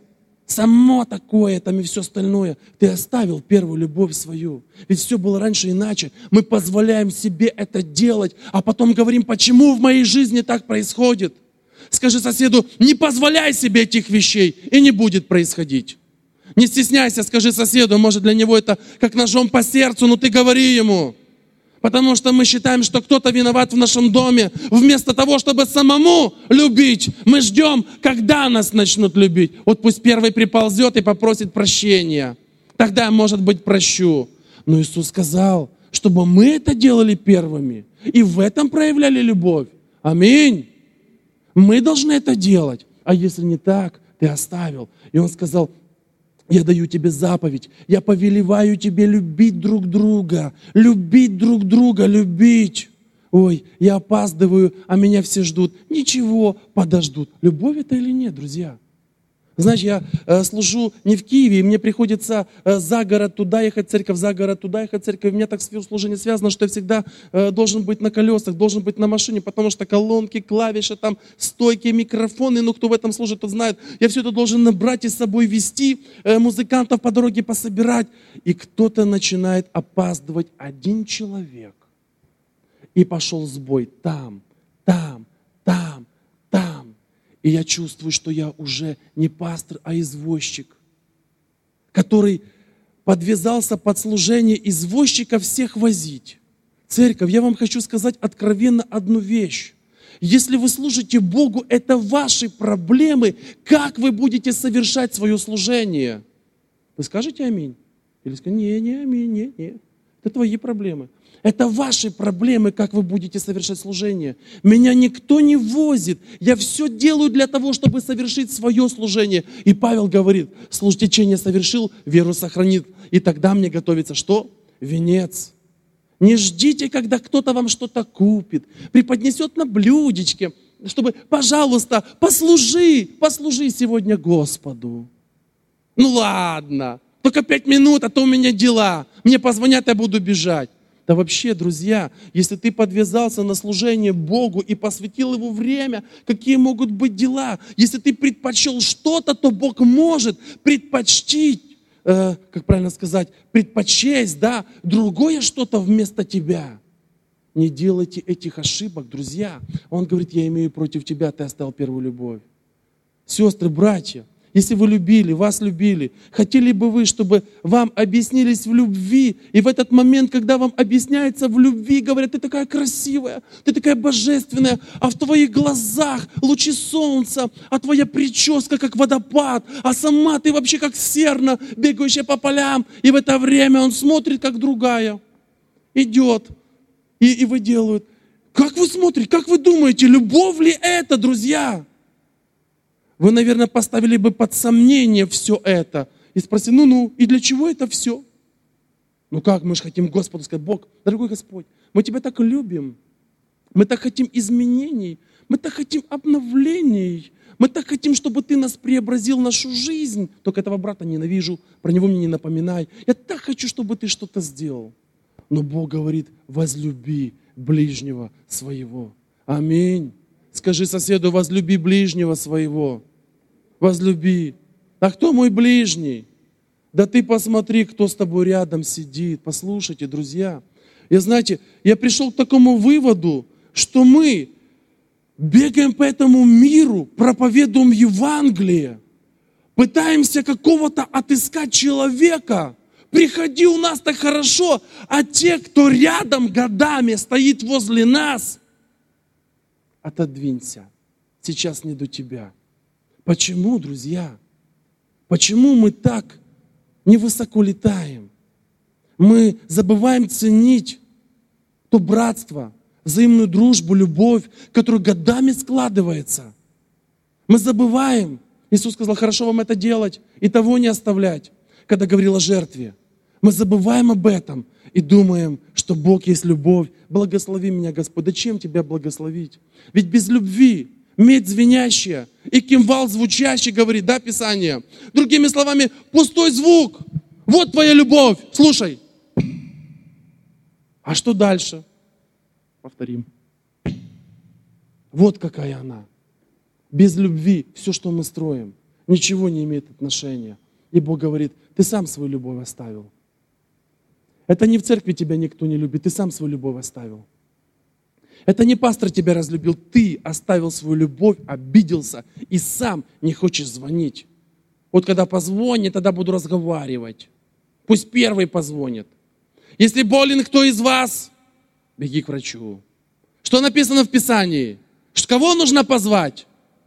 [SPEAKER 2] само такое там и все остальное. Ты оставил первую любовь свою. Ведь все было раньше иначе. Мы позволяем себе это делать, а потом говорим, почему в моей жизни так происходит. Скажи соседу, не позволяй себе этих вещей, и не будет происходить. Не стесняйся, скажи соседу, может для него это как ножом по сердцу, но ты говори ему. Потому что мы считаем, что кто-то виноват в нашем доме. Вместо того, чтобы самому любить, мы ждем, когда нас начнут любить. Вот пусть первый приползет и попросит прощения. Тогда, может быть, прощу. Но Иисус сказал, чтобы мы это делали первыми. И в этом проявляли любовь. Аминь. Мы должны это делать. А если не так, ты оставил. И Он сказал, я даю тебе заповедь, я повелеваю тебе любить друг друга, любить друг друга, любить. Ой, я опаздываю, а меня все ждут. Ничего, подождут. Любовь это или нет, друзья? Знаешь, я э, служу не в Киеве, и мне приходится э, за город туда ехать, церковь, за город туда ехать, церковь. У меня так служение связано, что я всегда э, должен быть на колесах, должен быть на машине, потому что колонки, клавиши, там стойки, микрофоны, ну кто в этом служит, тот знает. Я все это должен набрать и с собой вести, э, музыкантов по дороге пособирать. И кто-то начинает опаздывать, один человек. И пошел сбой там, там, там, там. И я чувствую, что я уже не пастор, а извозчик, который подвязался под служение извозчика всех возить. Церковь, я вам хочу сказать откровенно одну вещь. Если вы служите Богу, это ваши проблемы, как вы будете совершать свое служение. Вы скажете аминь? Или скажете, не, не, аминь, не, не. Это твои проблемы. Это ваши проблемы, как вы будете совершать служение. Меня никто не возит. Я все делаю для того, чтобы совершить свое служение. И Павел говорит, служтечение совершил, веру сохранит. И тогда мне готовится что? Венец. Не ждите, когда кто-то вам что-то купит, преподнесет на блюдечке, чтобы, пожалуйста, послужи, послужи сегодня Господу. Ну ладно, только пять минут, а то у меня дела. Мне позвонят, я буду бежать. Да вообще, друзья, если ты подвязался на служение Богу и посвятил Его время, какие могут быть дела? Если ты предпочел что-то, то Бог может предпочтить, э, как правильно сказать, предпочесть, да, другое что-то вместо тебя. Не делайте этих ошибок, друзья. Он говорит, я имею против тебя, ты оставил первую любовь. Сестры, братья, если вы любили, вас любили, хотели бы вы, чтобы вам объяснились в любви, и в этот момент, когда вам объясняется в любви, говорят, ты такая красивая, ты такая божественная, а в твоих глазах лучи солнца, а твоя прическа как водопад, а сама ты вообще как серна, бегающая по полям, и в это время он смотрит, как другая, идет, и, и вы делают. Как вы смотрите, как вы думаете, любовь ли это, друзья? Вы, наверное, поставили бы под сомнение все это и спросили, ну-ну, и для чего это все? Ну как, мы же хотим Господу сказать, Бог, дорогой Господь, мы Тебя так любим, мы так хотим изменений, мы так хотим обновлений, мы так хотим, чтобы Ты нас преобразил нашу жизнь. Только этого брата ненавижу, про него мне не напоминай. Я так хочу, чтобы Ты что-то сделал. Но Бог говорит, возлюби ближнего своего. Аминь. Скажи соседу, возлюби ближнего своего. Возлюби. А кто мой ближний? Да ты посмотри, кто с тобой рядом сидит. Послушайте, друзья. Я, знаете, я пришел к такому выводу, что мы бегаем по этому миру, проповедуем Евангелие, пытаемся какого-то отыскать человека. Приходи, у нас так хорошо, а те, кто рядом годами стоит возле нас, отодвинься. Сейчас не до тебя. Почему, друзья? Почему мы так невысоко летаем? Мы забываем ценить то братство, взаимную дружбу, любовь, которая годами складывается. Мы забываем. Иисус сказал, хорошо вам это делать и того не оставлять, когда говорил о жертве. Мы забываем об этом и думаем, что Бог есть любовь. Благослови меня, Господь. Да чем Тебя благословить? Ведь без любви медь звенящая и кимвал звучащий, говорит, да, Писание? Другими словами, пустой звук. Вот твоя любовь. Слушай. А что дальше? Повторим. Вот какая она. Без любви все, что мы строим, ничего не имеет отношения. И Бог говорит, ты сам свою любовь оставил. Это не в церкви тебя никто не любит, ты сам свою любовь оставил. Это не пастор тебя разлюбил, ты оставил свою любовь, обиделся и сам не хочешь звонить. Вот когда позвонит, тогда буду разговаривать. Пусть первый позвонит. Если болен кто из вас, беги к врачу. Что написано в Писании? Кого нужно позвать?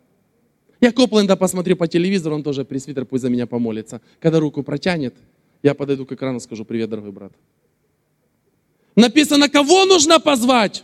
[SPEAKER 2] Я Копленда посмотрю по телевизору, он тоже пресвитер, пусть за меня помолится. Когда руку протянет, я подойду к экрану и скажу, привет, дорогой брат. Написано, кого нужно позвать?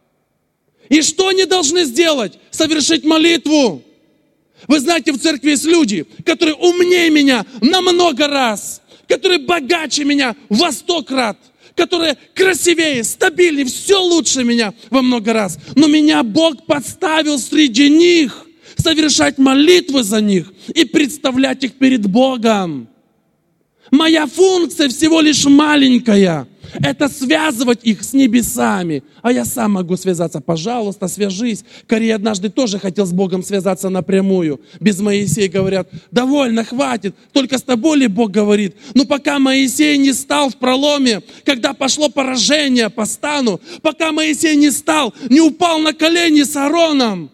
[SPEAKER 2] И что они должны сделать? Совершить молитву. Вы знаете, в церкви есть люди, которые умнее меня на много раз, которые богаче меня во сто крат, которые красивее, стабильнее, все лучше меня во много раз. Но меня Бог подставил среди них совершать молитвы за них и представлять их перед Богом. Моя функция всего лишь маленькая. Это связывать их с небесами. А я сам могу связаться. Пожалуйста, свяжись. Корей однажды тоже хотел с Богом связаться напрямую. Без Моисея говорят, довольно, хватит. Только с тобой ли Бог говорит? Но пока Моисей не стал в проломе, когда пошло поражение по стану, пока Моисей не стал, не упал на колени с Аароном,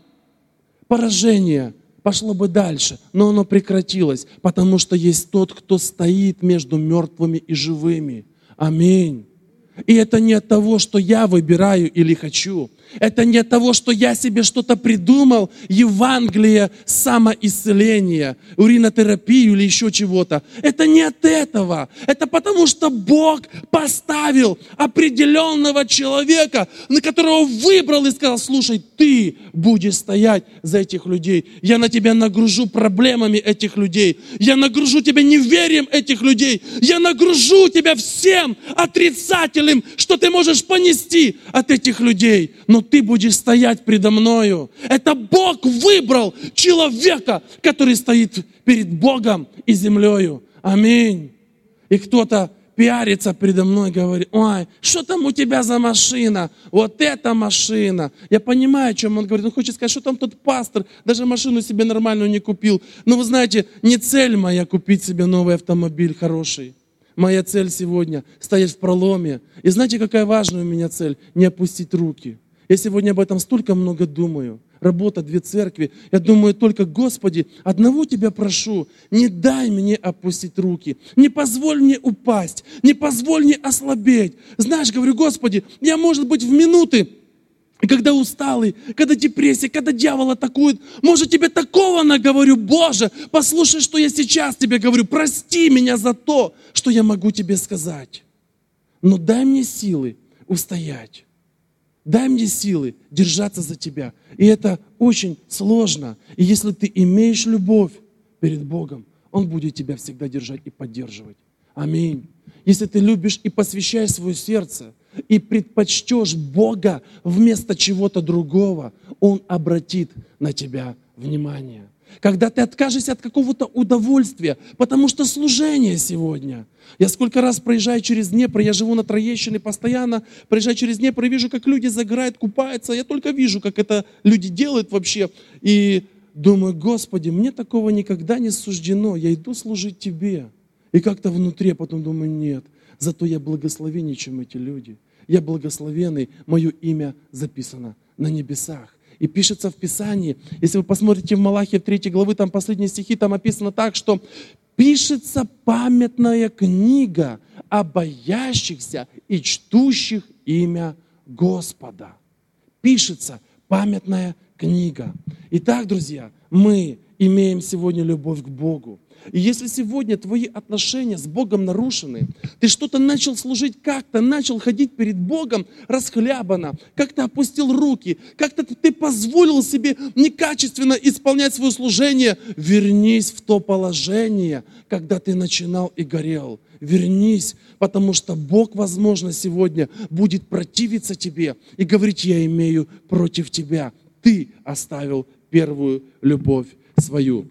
[SPEAKER 2] поражение пошло бы дальше, но оно прекратилось, потому что есть тот, кто стоит между мертвыми и живыми. Аминь. И это не от того, что я выбираю или хочу. Это не от того, что я себе что-то придумал, Евангелие самоисцеления, уринотерапию или еще чего-то. Это не от этого. Это потому, что Бог поставил определенного человека, на которого выбрал и сказал, слушай, ты будешь стоять за этих людей. Я на тебя нагружу проблемами этих людей. Я нагружу тебя неверием этих людей. Я нагружу тебя всем отрицательным, что ты можешь понести от этих людей. Но ты будешь стоять предо мною. Это Бог выбрал человека, который стоит перед Богом и землею. Аминь. И кто-то пиарится предо мной, говорит, ой, что там у тебя за машина? Вот эта машина. Я понимаю, о чем он говорит. Он хочет сказать, что там тот пастор даже машину себе нормальную не купил. Но вы знаете, не цель моя купить себе новый автомобиль хороший. Моя цель сегодня стоять в проломе. И знаете, какая важная у меня цель? Не опустить руки. Я сегодня об этом столько много думаю. Работа, две церкви. Я думаю только, Господи, одного Тебя прошу, не дай мне опустить руки. Не позволь мне упасть. Не позволь мне ослабеть. Знаешь, говорю, Господи, я, может быть, в минуты, когда усталый, когда депрессия, когда дьявол атакует, может, Тебе такого наговорю, Боже, послушай, что я сейчас Тебе говорю. Прости меня за то, что я могу Тебе сказать. Но дай мне силы устоять. Дай мне силы держаться за Тебя. И это очень сложно. И если ты имеешь любовь перед Богом, Он будет тебя всегда держать и поддерживать. Аминь. Если ты любишь и посвящаешь свое сердце, и предпочтешь Бога вместо чего-то другого, Он обратит на тебя внимание. Когда ты откажешься от какого-то удовольствия, потому что служение сегодня. Я сколько раз проезжаю через Днепр, я живу на Троещине постоянно, проезжаю через Днепр и вижу, как люди загорают, купаются. Я только вижу, как это люди делают вообще. И думаю, Господи, мне такого никогда не суждено. Я иду служить Тебе. И как-то внутри, а потом думаю, нет. Зато я благословеннее, чем эти люди. Я благословенный, мое имя записано на небесах. И пишется в Писании, если вы посмотрите в Малахии, в третьей главы, там последние стихи, там описано так, что пишется памятная книга о боящихся и чтущих имя Господа. Пишется памятная книга. Итак, друзья, мы имеем сегодня любовь к Богу. И если сегодня твои отношения с Богом нарушены, ты что-то начал служить как-то, начал ходить перед Богом расхлябанно, как-то опустил руки, как-то ты позволил себе некачественно исполнять свое служение, вернись в то положение, когда ты начинал и горел. Вернись, потому что Бог, возможно, сегодня будет противиться тебе и говорить, я имею против тебя. Ты оставил первую любовь свою.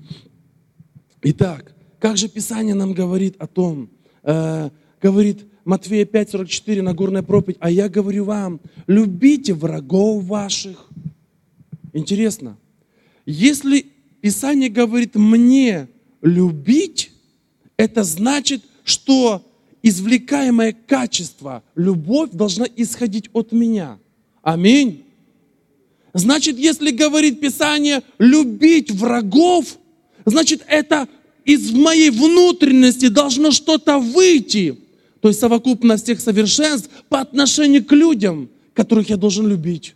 [SPEAKER 2] Итак, как же Писание нам говорит о том, э, говорит Матфея пять сорок четыре, Нагорная проповедь, а я говорю вам, любите врагов ваших. Интересно, если Писание говорит мне любить, это значит, что извлекаемое качество, любовь должна исходить от меня. Аминь. Значит, если говорит Писание любить врагов, значит, это из моей внутренности должно что-то выйти. То есть совокупность всех совершенств по отношению к людям, которых я должен любить.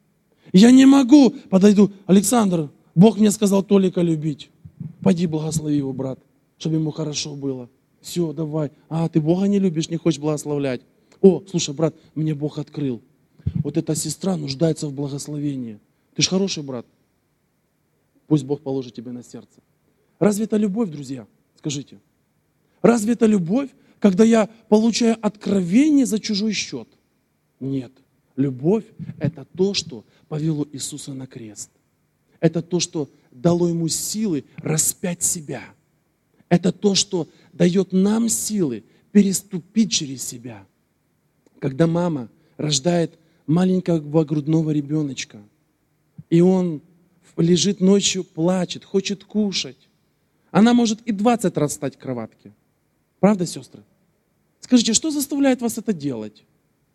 [SPEAKER 2] Я не могу, подойду, Александр, Бог мне сказал Толика любить. Пойди благослови его, брат, чтобы ему хорошо было. Все, давай. А, ты Бога не любишь, не хочешь благословлять. О, слушай, брат, мне Бог открыл. Вот эта сестра нуждается в благословении. Ты ж хороший брат. Пусть Бог положит тебе на сердце. Разве это любовь, друзья? Скажите. Разве это любовь, когда я получаю откровение за чужой счет? Нет. Любовь – это то, что повело Иисуса на крест. Это то, что дало Ему силы распять себя. Это то, что дает нам силы переступить через себя. Когда мама рождает маленького грудного ребеночка, и он лежит ночью, плачет, хочет кушать, она может и двадцать раз встать в кроватке. Правда, сестры? Скажите, что заставляет вас это делать?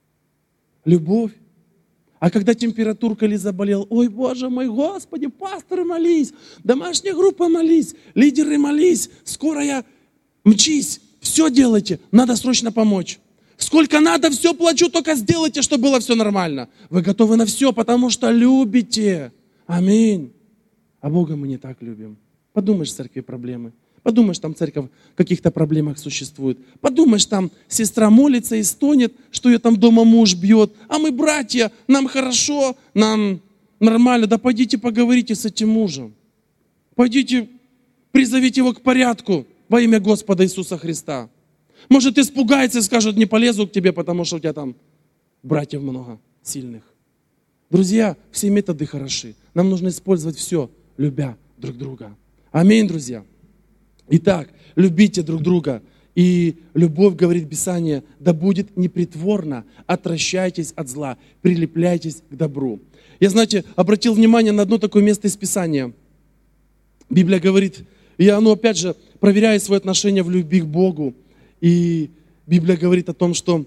[SPEAKER 2] Любовь. А когда температурка или заболел, ой, Боже мой, Господи, пасторы молись, домашняя группа молись, лидеры молись, скоро я мчись, все делайте, надо срочно помочь. Сколько надо, все плачу, только сделайте, чтобы было все нормально. Вы готовы на все, потому что любите. Аминь. А Бога мы не так любим. Подумаешь, в церкви проблемы. Подумаешь, там церковь в каких-то проблемах существует. Подумаешь, там сестра молится и стонет, что ее там дома муж бьет. А мы, братья, нам хорошо, нам нормально. Да пойдите поговорите с этим мужем. Пойдите, призовите его к порядку во имя Господа Иисуса Христа. Может, испугается и скажет, не полезу к тебе, потому что у тебя там братьев много сильных. Друзья, все методы хороши. Нам нужно использовать все, любя друг друга. Аминь, друзья. Итак, любите друг друга. И любовь, говорит Писание, да будет непритворна. Отвращайтесь от зла, прилепляйтесь к добру. Я, знаете, обратил внимание на одно такое место из Писания. Библия говорит, и оно, опять же, проверяет свое отношение в любви к Богу. И Библия говорит о том, что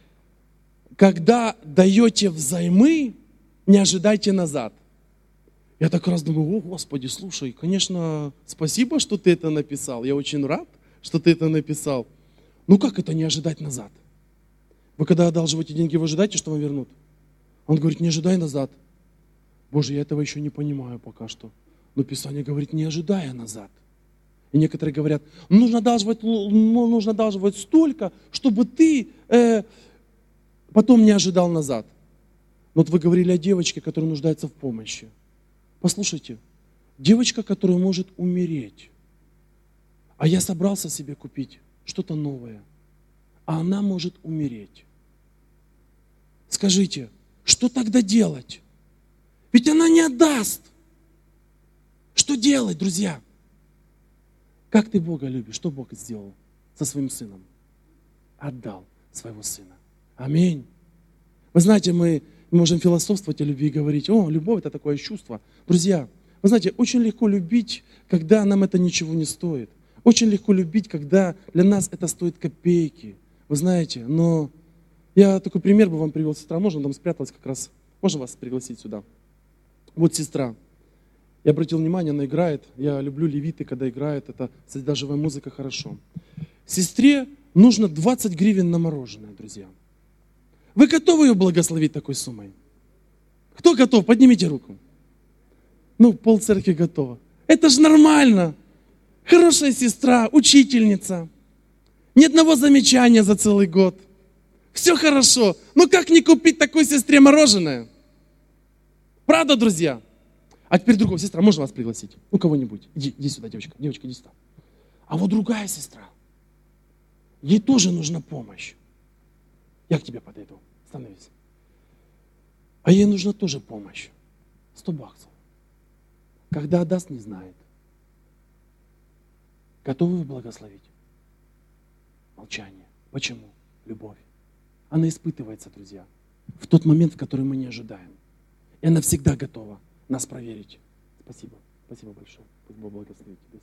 [SPEAKER 2] когда даете взаймы, не ожидайте назад. Я так раз думаю, о, Господи, слушай, конечно, спасибо, что ты это написал. Я очень рад, что ты это написал. Ну как это не ожидать назад? Вы когда одалживаете деньги, вы ожидаете, что вам вернут? Он говорит, не ожидай назад. Боже, я этого еще не понимаю пока что. Но Писание говорит, не ожидая назад. И некоторые говорят, нужно одалживать, нужно одалживать столько, чтобы ты э, потом не ожидал назад. Но вот вы говорили о девочке, которая нуждается в помощи. Послушайте, девочка, которая может умереть, а я собрался себе купить что-то новое, а она может умереть. Скажите, что тогда делать? Ведь она не отдаст. Что делать, друзья? Как ты Бога любишь? Что Бог сделал со своим сыном? Отдал своего сына. Аминь. Вы знаете, мы можем философствовать о любви и говорить, о, любовь это такое чувство. Друзья, вы знаете, очень легко любить, когда нам это ничего не стоит. Очень легко любить, когда для нас это стоит копейки. Вы знаете, но я такой пример бы вам привел. Сестра, можно там спряталась как раз. Можно вас пригласить сюда? Вот сестра. Я обратил внимание, она играет. Я люблю левиты, когда играют. Это, кстати, даже живая музыка хорошо. Сестре нужно двадцать гривен на мороженое, друзья. Вы готовы ее благословить такой суммой? Кто готов? Поднимите руку. Ну, пол церкви готова. Это же нормально. Хорошая сестра, учительница. Ни одного замечания за целый год. Все хорошо. Но как не купить такой сестре мороженое? Правда, друзья? А теперь другого сестра, можно вас пригласить? Ну, кого-нибудь. Иди, иди сюда, девочка. Девочка, иди сюда. А вот другая сестра. Ей тоже нужна помощь. Я к тебе подойду. Становись. А ей нужна тоже помощь. Сто баксов. Когда отдаст, не знает. Готовы вы благословить? Молчание. Почему? Любовь. Она испытывается, друзья, в тот момент, в который мы не ожидаем. И она всегда готова нас проверить. Спасибо. Спасибо большое. Пусть Бог благословит тебя.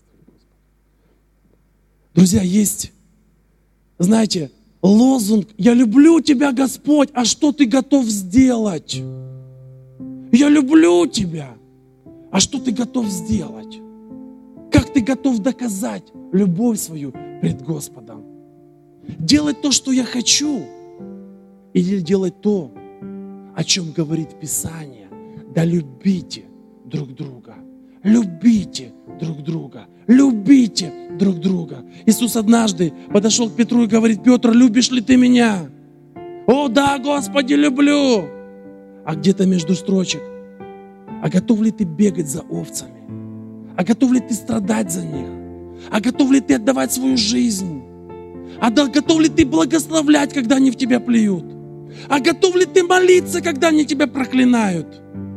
[SPEAKER 2] Друзья, есть, знаете, лозунг «Я люблю тебя, Господь, а что ты готов сделать?» Я люблю тебя, а что ты готов сделать? Как ты готов доказать любовь свою пред Господом? Делать то, что я хочу, или делать то, о чем говорит Писание? Да любите друг друга, любите друг друга, любите друг друга. Иисус однажды подошел к Петру и говорит: Петр, любишь ли ты меня? О да, Господи, люблю. А где-то между строчек: а готов ли ты бегать за овцами? А готов ли ты страдать за них? А готов ли ты отдавать свою жизнь? А готов ли ты благословлять, когда они в тебя плюют? А готов ли ты молиться, когда они тебя проклинают?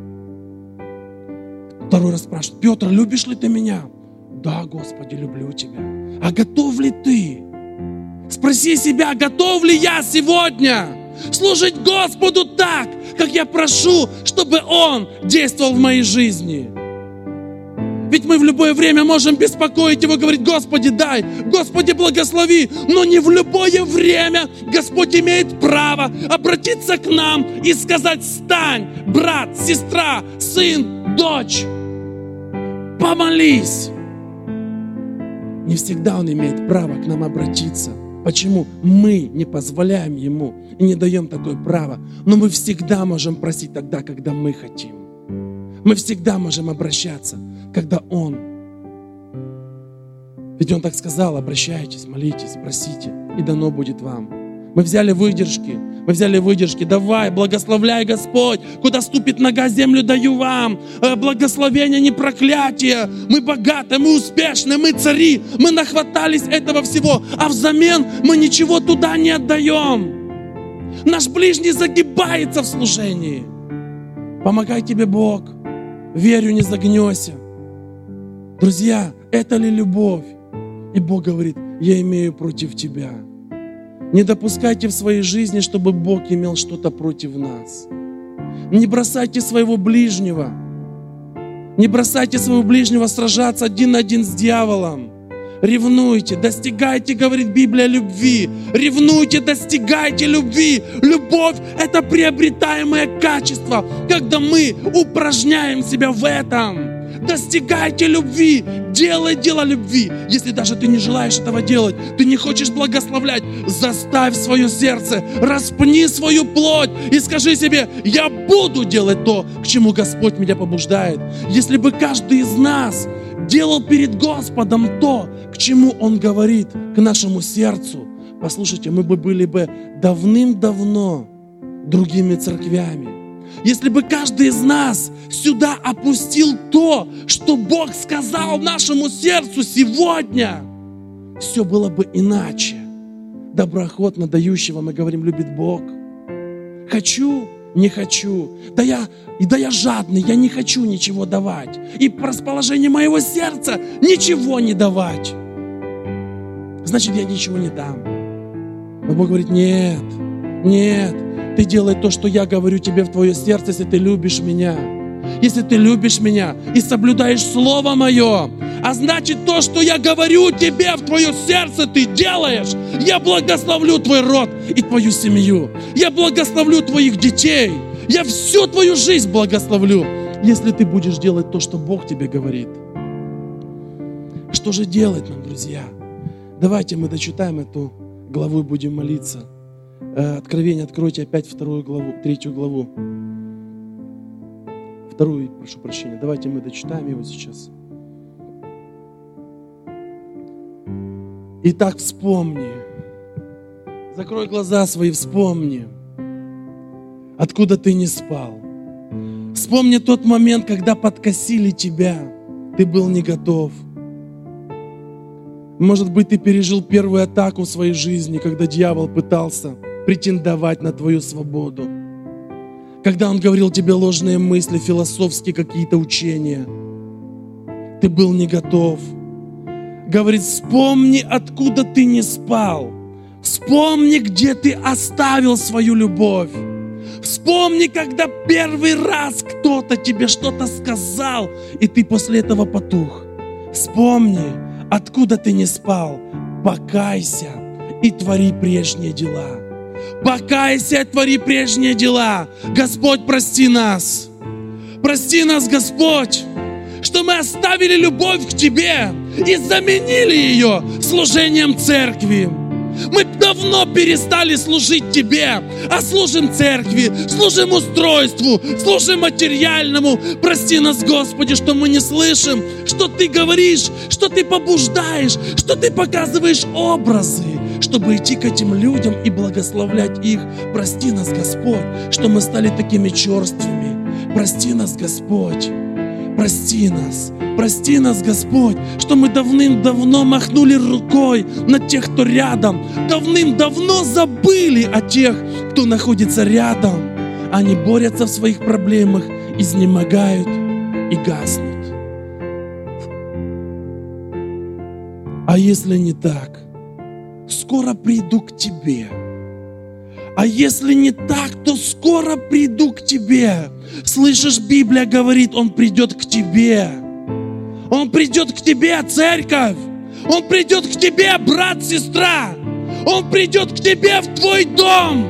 [SPEAKER 2] Второй раз спрашивает: Петр, любишь ли ты меня? Да, Господи, люблю тебя. А готов ли ты? Спроси себя, готов ли я сегодня служить Господу так, как я прошу, чтобы Он действовал в моей жизни. Ведь мы в любое время можем беспокоить Его, говорить: Господи, дай, Господи, благослови. Но не в любое время Господь имеет право обратиться к нам и сказать: встань, брат, сестра, сын, дочь, помолись. Не всегда Он имеет право к нам обратиться. Почему? Мы не позволяем Ему и не даем такое право. Но мы всегда можем просить тогда, когда мы хотим. Мы всегда можем обращаться, когда Он. Ведь Он так сказал: обращайтесь, молитесь, просите, и дано будет вам. Мы взяли выдержки, мы взяли выдержки. Давай, благословляй, Господь, куда ступит нога, землю даю вам. Благословение, не проклятие. Мы богаты, мы успешны, мы цари, мы нахватались этого всего, а взамен мы ничего туда не отдаем. Наш ближний загибается в служении. Помогай тебе Бог. Верю, не загнешься. Друзья, это ли любовь? И Бог говорит: я имею против тебя. Не допускайте в своей жизни, чтобы Бог имел что-то против нас. Не бросайте своего ближнего. Не бросайте своего ближнего сражаться один на один с дьяволом. Ревнуйте, достигайте, говорит Библия, любви. Ревнуйте, достигайте любви. Любовь – это приобретаемое качество, когда мы упражняем себя в этом. Достигайте любви, делай дело любви. Если даже ты не желаешь этого делать, ты не хочешь благословлять, заставь свое сердце, распни свою плоть и скажи себе: я буду делать то, к чему Господь меня побуждает. Если бы каждый из нас делал перед Господом то, к чему Он говорит, к нашему сердцу, послушайте, мы бы были бы давным-давно другими церквями. Если бы каждый из нас сюда опустил то, что Бог сказал нашему сердцу сегодня, все было бы иначе. Доброохотно дающего, мы говорим, любит Бог. Хочу, не хочу. Да я, да я жадный, я не хочу ничего давать. И по расположению моего сердца ничего не давать. Значит, я ничего не дам. Но Бог говорит: нет, нет. Ты делай то, что я говорю тебе в твое сердце, если ты любишь меня. Если ты любишь меня и соблюдаешь Слово Мое, а значит, то, что я говорю тебе в твое сердце, ты делаешь. Я благословлю твой род и твою семью. Я благословлю твоих детей. Я всю твою жизнь благословлю, если ты будешь делать то, что Бог тебе говорит. Что же делать нам, друзья? Давайте мы дочитаем эту главу и будем молиться. Откровение откройте опять вторую главу, третью главу. Вторую, прошу прощения. Давайте мы дочитаем его сейчас. Итак, вспомни. Закрой глаза свои, вспомни, откуда ты не спал. Вспомни тот момент, когда подкосили тебя. Ты был не готов. Может быть, ты пережил первую атаку в своей жизни, когда дьявол пытался претендовать на твою свободу. Когда он говорил тебе ложные мысли, философские какие-то учения. Ты был не готов. Говорит: вспомни, откуда ты не спал. Вспомни, где ты оставил свою любовь. Вспомни, когда первый раз кто-то тебе что-то сказал, и ты после этого потух. Вспомни, откуда ты не спал. Покайся и твори прежние дела. Покайся и твори прежние дела. Господь, прости нас. Прости нас, Господь, что мы оставили любовь к Тебе и заменили ее служением церкви. Мы давно перестали служить Тебе, а служим церкви, служим устройству, служим материальному. Прости нас, Господи, что мы не слышим, что Ты говоришь, что Ты побуждаешь, что Ты показываешь образы, чтобы идти к этим людям и благословлять их. Прости нас, Господь, что мы стали такими черствыми. Прости нас, Господь. Прости нас, прости нас, Господь, что мы давным-давно махнули рукой на тех, кто рядом. Давным-давно забыли о тех, кто находится рядом. Они борются в своих проблемах, изнемогают и гаснут. А если не так, скоро приду к Тебе. А если не так, то скоро приду к Тебе. Слышишь, Библия говорит, Он придет к тебе. Он придет к тебе, церковь. Он придет к тебе, брат, сестра. Он придет к тебе в твой дом.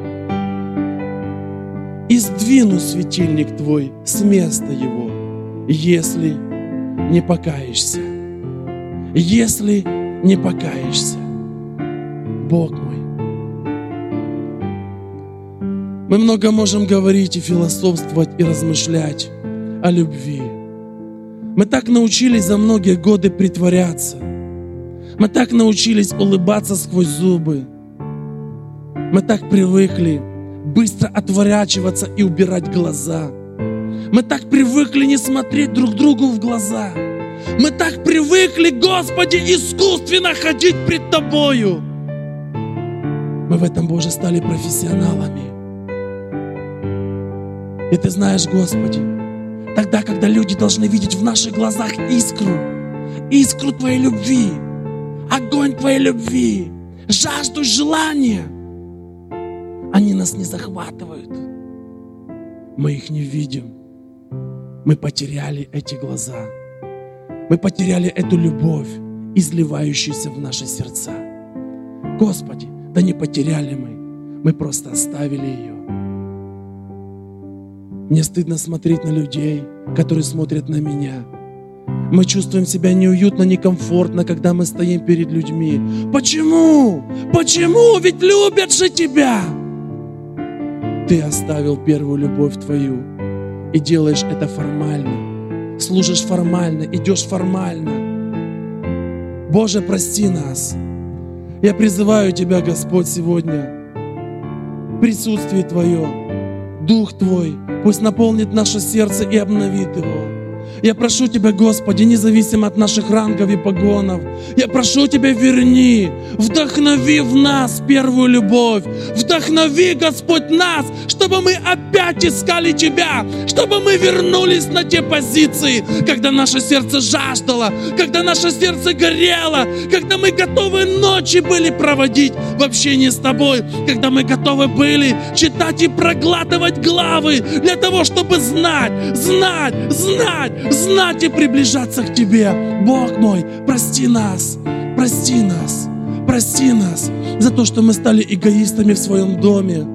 [SPEAKER 2] И сдвину светильник твой с места его, если не покаешься. Если не покаешься. Бог мой. Мы много можем говорить и философствовать, и размышлять о любви. Мы так научились за многие годы притворяться. Мы так научились улыбаться сквозь зубы. Мы так привыкли быстро отворачиваться и убирать глаза. Мы так привыкли не смотреть друг другу в глаза. Мы так привыкли, Господи, искусственно ходить пред Тобою. Мы в этом, Боже, стали профессионалами. И Ты знаешь, Господи, тогда, когда люди должны видеть в наших глазах искру, искру Твоей любви, огонь Твоей любви, жажду, желание, они нас не захватывают. Мы их не видим. Мы потеряли эти глаза. Мы потеряли эту любовь, изливающуюся в наши сердца. Господи, да не потеряли мы, мы просто оставили ее. Мне стыдно смотреть на людей, которые смотрят на меня. Мы чувствуем себя неуютно, некомфортно, когда мы стоим перед людьми. Почему? Почему? Ведь любят же тебя. Ты оставил первую любовь твою и делаешь это формально. Служишь формально, идешь формально. Боже, прости нас. Я призываю Тебя, Господь, сегодня. Присутствие Твое, Дух Твой, пусть наполнит наше сердце и обновит его. Я прошу Тебя, Господи, независимо от наших рангов и погонов, я прошу Тебя, верни, вдохнови в нас первую любовь. Вдохнови, Господь, нас, чтобы мы опять искали Тебя, чтобы мы вернулись на те позиции, когда наше сердце жаждало, когда наше сердце горело, когда мы готовы ночи были проводить в общении с Тобой, когда мы готовы были читать и проглатывать главы для того, чтобы знать, знать, знать, знать и приближаться к Тебе. Бог мой, прости нас, прости нас, прости нас за то, что мы стали эгоистами в своем доме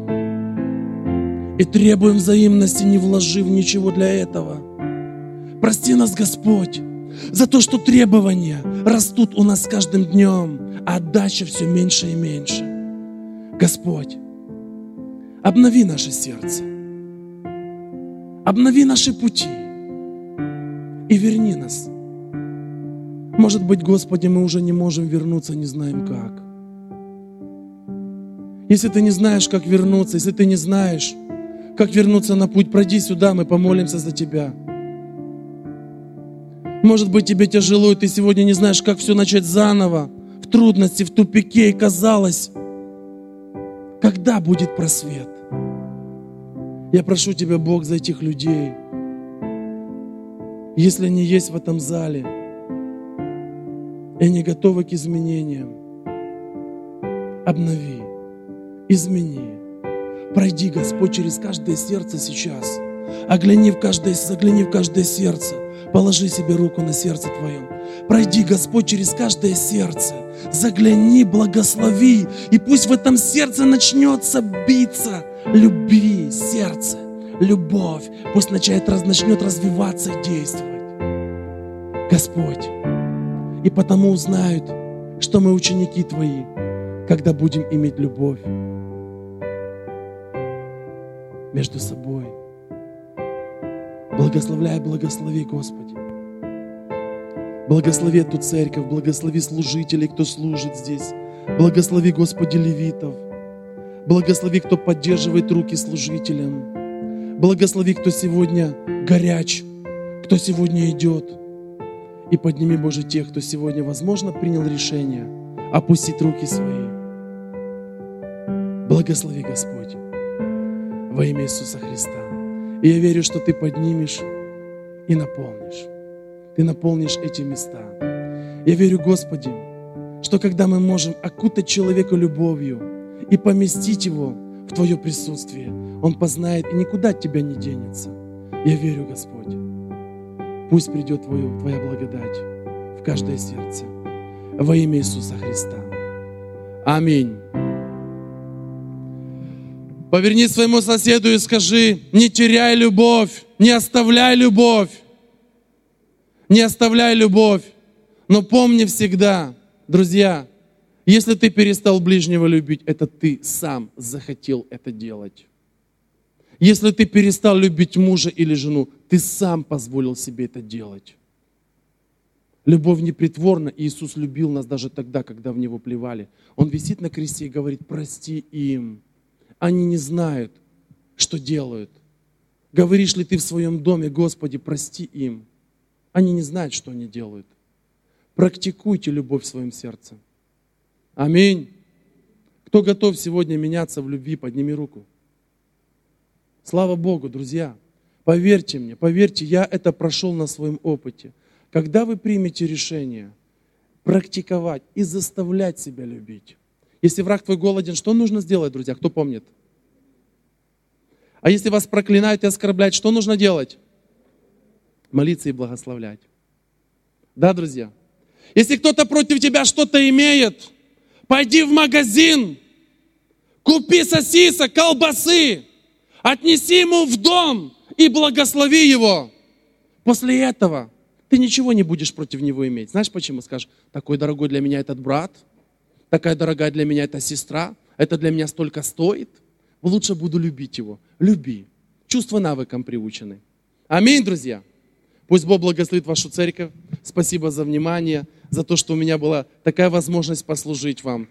[SPEAKER 2] и требуем взаимности, не вложив ничего для этого. Прости нас, Господь, за то, что требования растут у нас с каждым днем, а отдача все меньше и меньше. Господь, обнови наше сердце, обнови наши пути и верни нас. Может быть, Господи, мы уже не можем вернуться, не знаем как. Если ты не знаешь, как вернуться, если ты не знаешь, как вернуться на путь, пройди сюда, мы помолимся за тебя. Может быть, тебе тяжело, и ты сегодня не знаешь, как все начать заново, в трудности, в тупике, и казалось, когда будет просвет? Я прошу Тебя, Бог, за этих людей. Если они есть в этом зале, и они готовы к изменениям, обнови, измени. Пройди, Господь, через каждое сердце сейчас. Огляни в каждое, загляни в каждое сердце. Положи себе руку на сердце твоем. Пройди, Господь, через каждое сердце. Загляни, благослови. И пусть в этом сердце начнется биться любви, сердце, любовь. Пусть начнет, начнет развиваться и действовать. Господь. И потому узнают, что мы ученики Твои, когда будем иметь любовь между собой. Благословляй, благослови, Господи. Благослови эту церковь, благослови служителей, кто служит здесь. Благослови, Господи, левитов. Благослови, кто поддерживает руки служителям. Благослови, кто сегодня горяч, кто сегодня идет. И подними, Боже, тех, кто сегодня, возможно, принял решение опустить руки свои. Благослови, Господь, во имя Иисуса Христа. И я верю, что Ты поднимешь и наполнишь. Ты наполнишь эти места. Я верю, Господи, что когда мы можем окутать человека любовью и поместить его в Твое присутствие, он познает и никуда от Тебя не денется. Я верю, Господь, пусть придет Твою, Твоя благодать в каждое сердце. Во имя Иисуса Христа. Аминь. Поверни своему соседу и скажи: не теряй любовь, не оставляй любовь. Не оставляй любовь. Но помни всегда, друзья, если ты перестал ближнего любить, это ты сам захотел это делать. Если ты перестал любить мужа или жену, ты сам позволил себе это делать. Любовь непритворна, и Иисус любил нас даже тогда, когда в Него плевали. Он висит на кресте и говорит: прости им. Они не знают, что делают. Говоришь ли ты в своем доме: Господи, прости им? Они не знают, что они делают. Практикуйте любовь в своем сердце. Аминь. Кто готов сегодня меняться в любви, подними руку. Слава Богу, друзья. Поверьте мне, поверьте, я это прошел на своем опыте. Когда вы примете решение практиковать и заставлять себя любить. Если враг твой голоден, что нужно сделать, друзья? Кто помнит? А если вас проклинают и оскорбляют, что нужно делать? Молиться и благословлять. Да, друзья? Если кто-то против тебя что-то имеет, пойди в магазин, купи сосисок, колбасы, отнеси ему в дом и благослови его. После этого ты ничего не будешь против него иметь. Знаешь почему? Скажешь: такой дорогой для меня этот брат, такая дорогая для меня эта сестра, это для меня столько стоит. Лучше буду любить его. Люби. Чувства навыкам приучены. Аминь, друзья. Пусть Бог благословит вашу церковь. Спасибо за внимание, за то, что у меня была такая возможность послужить вам.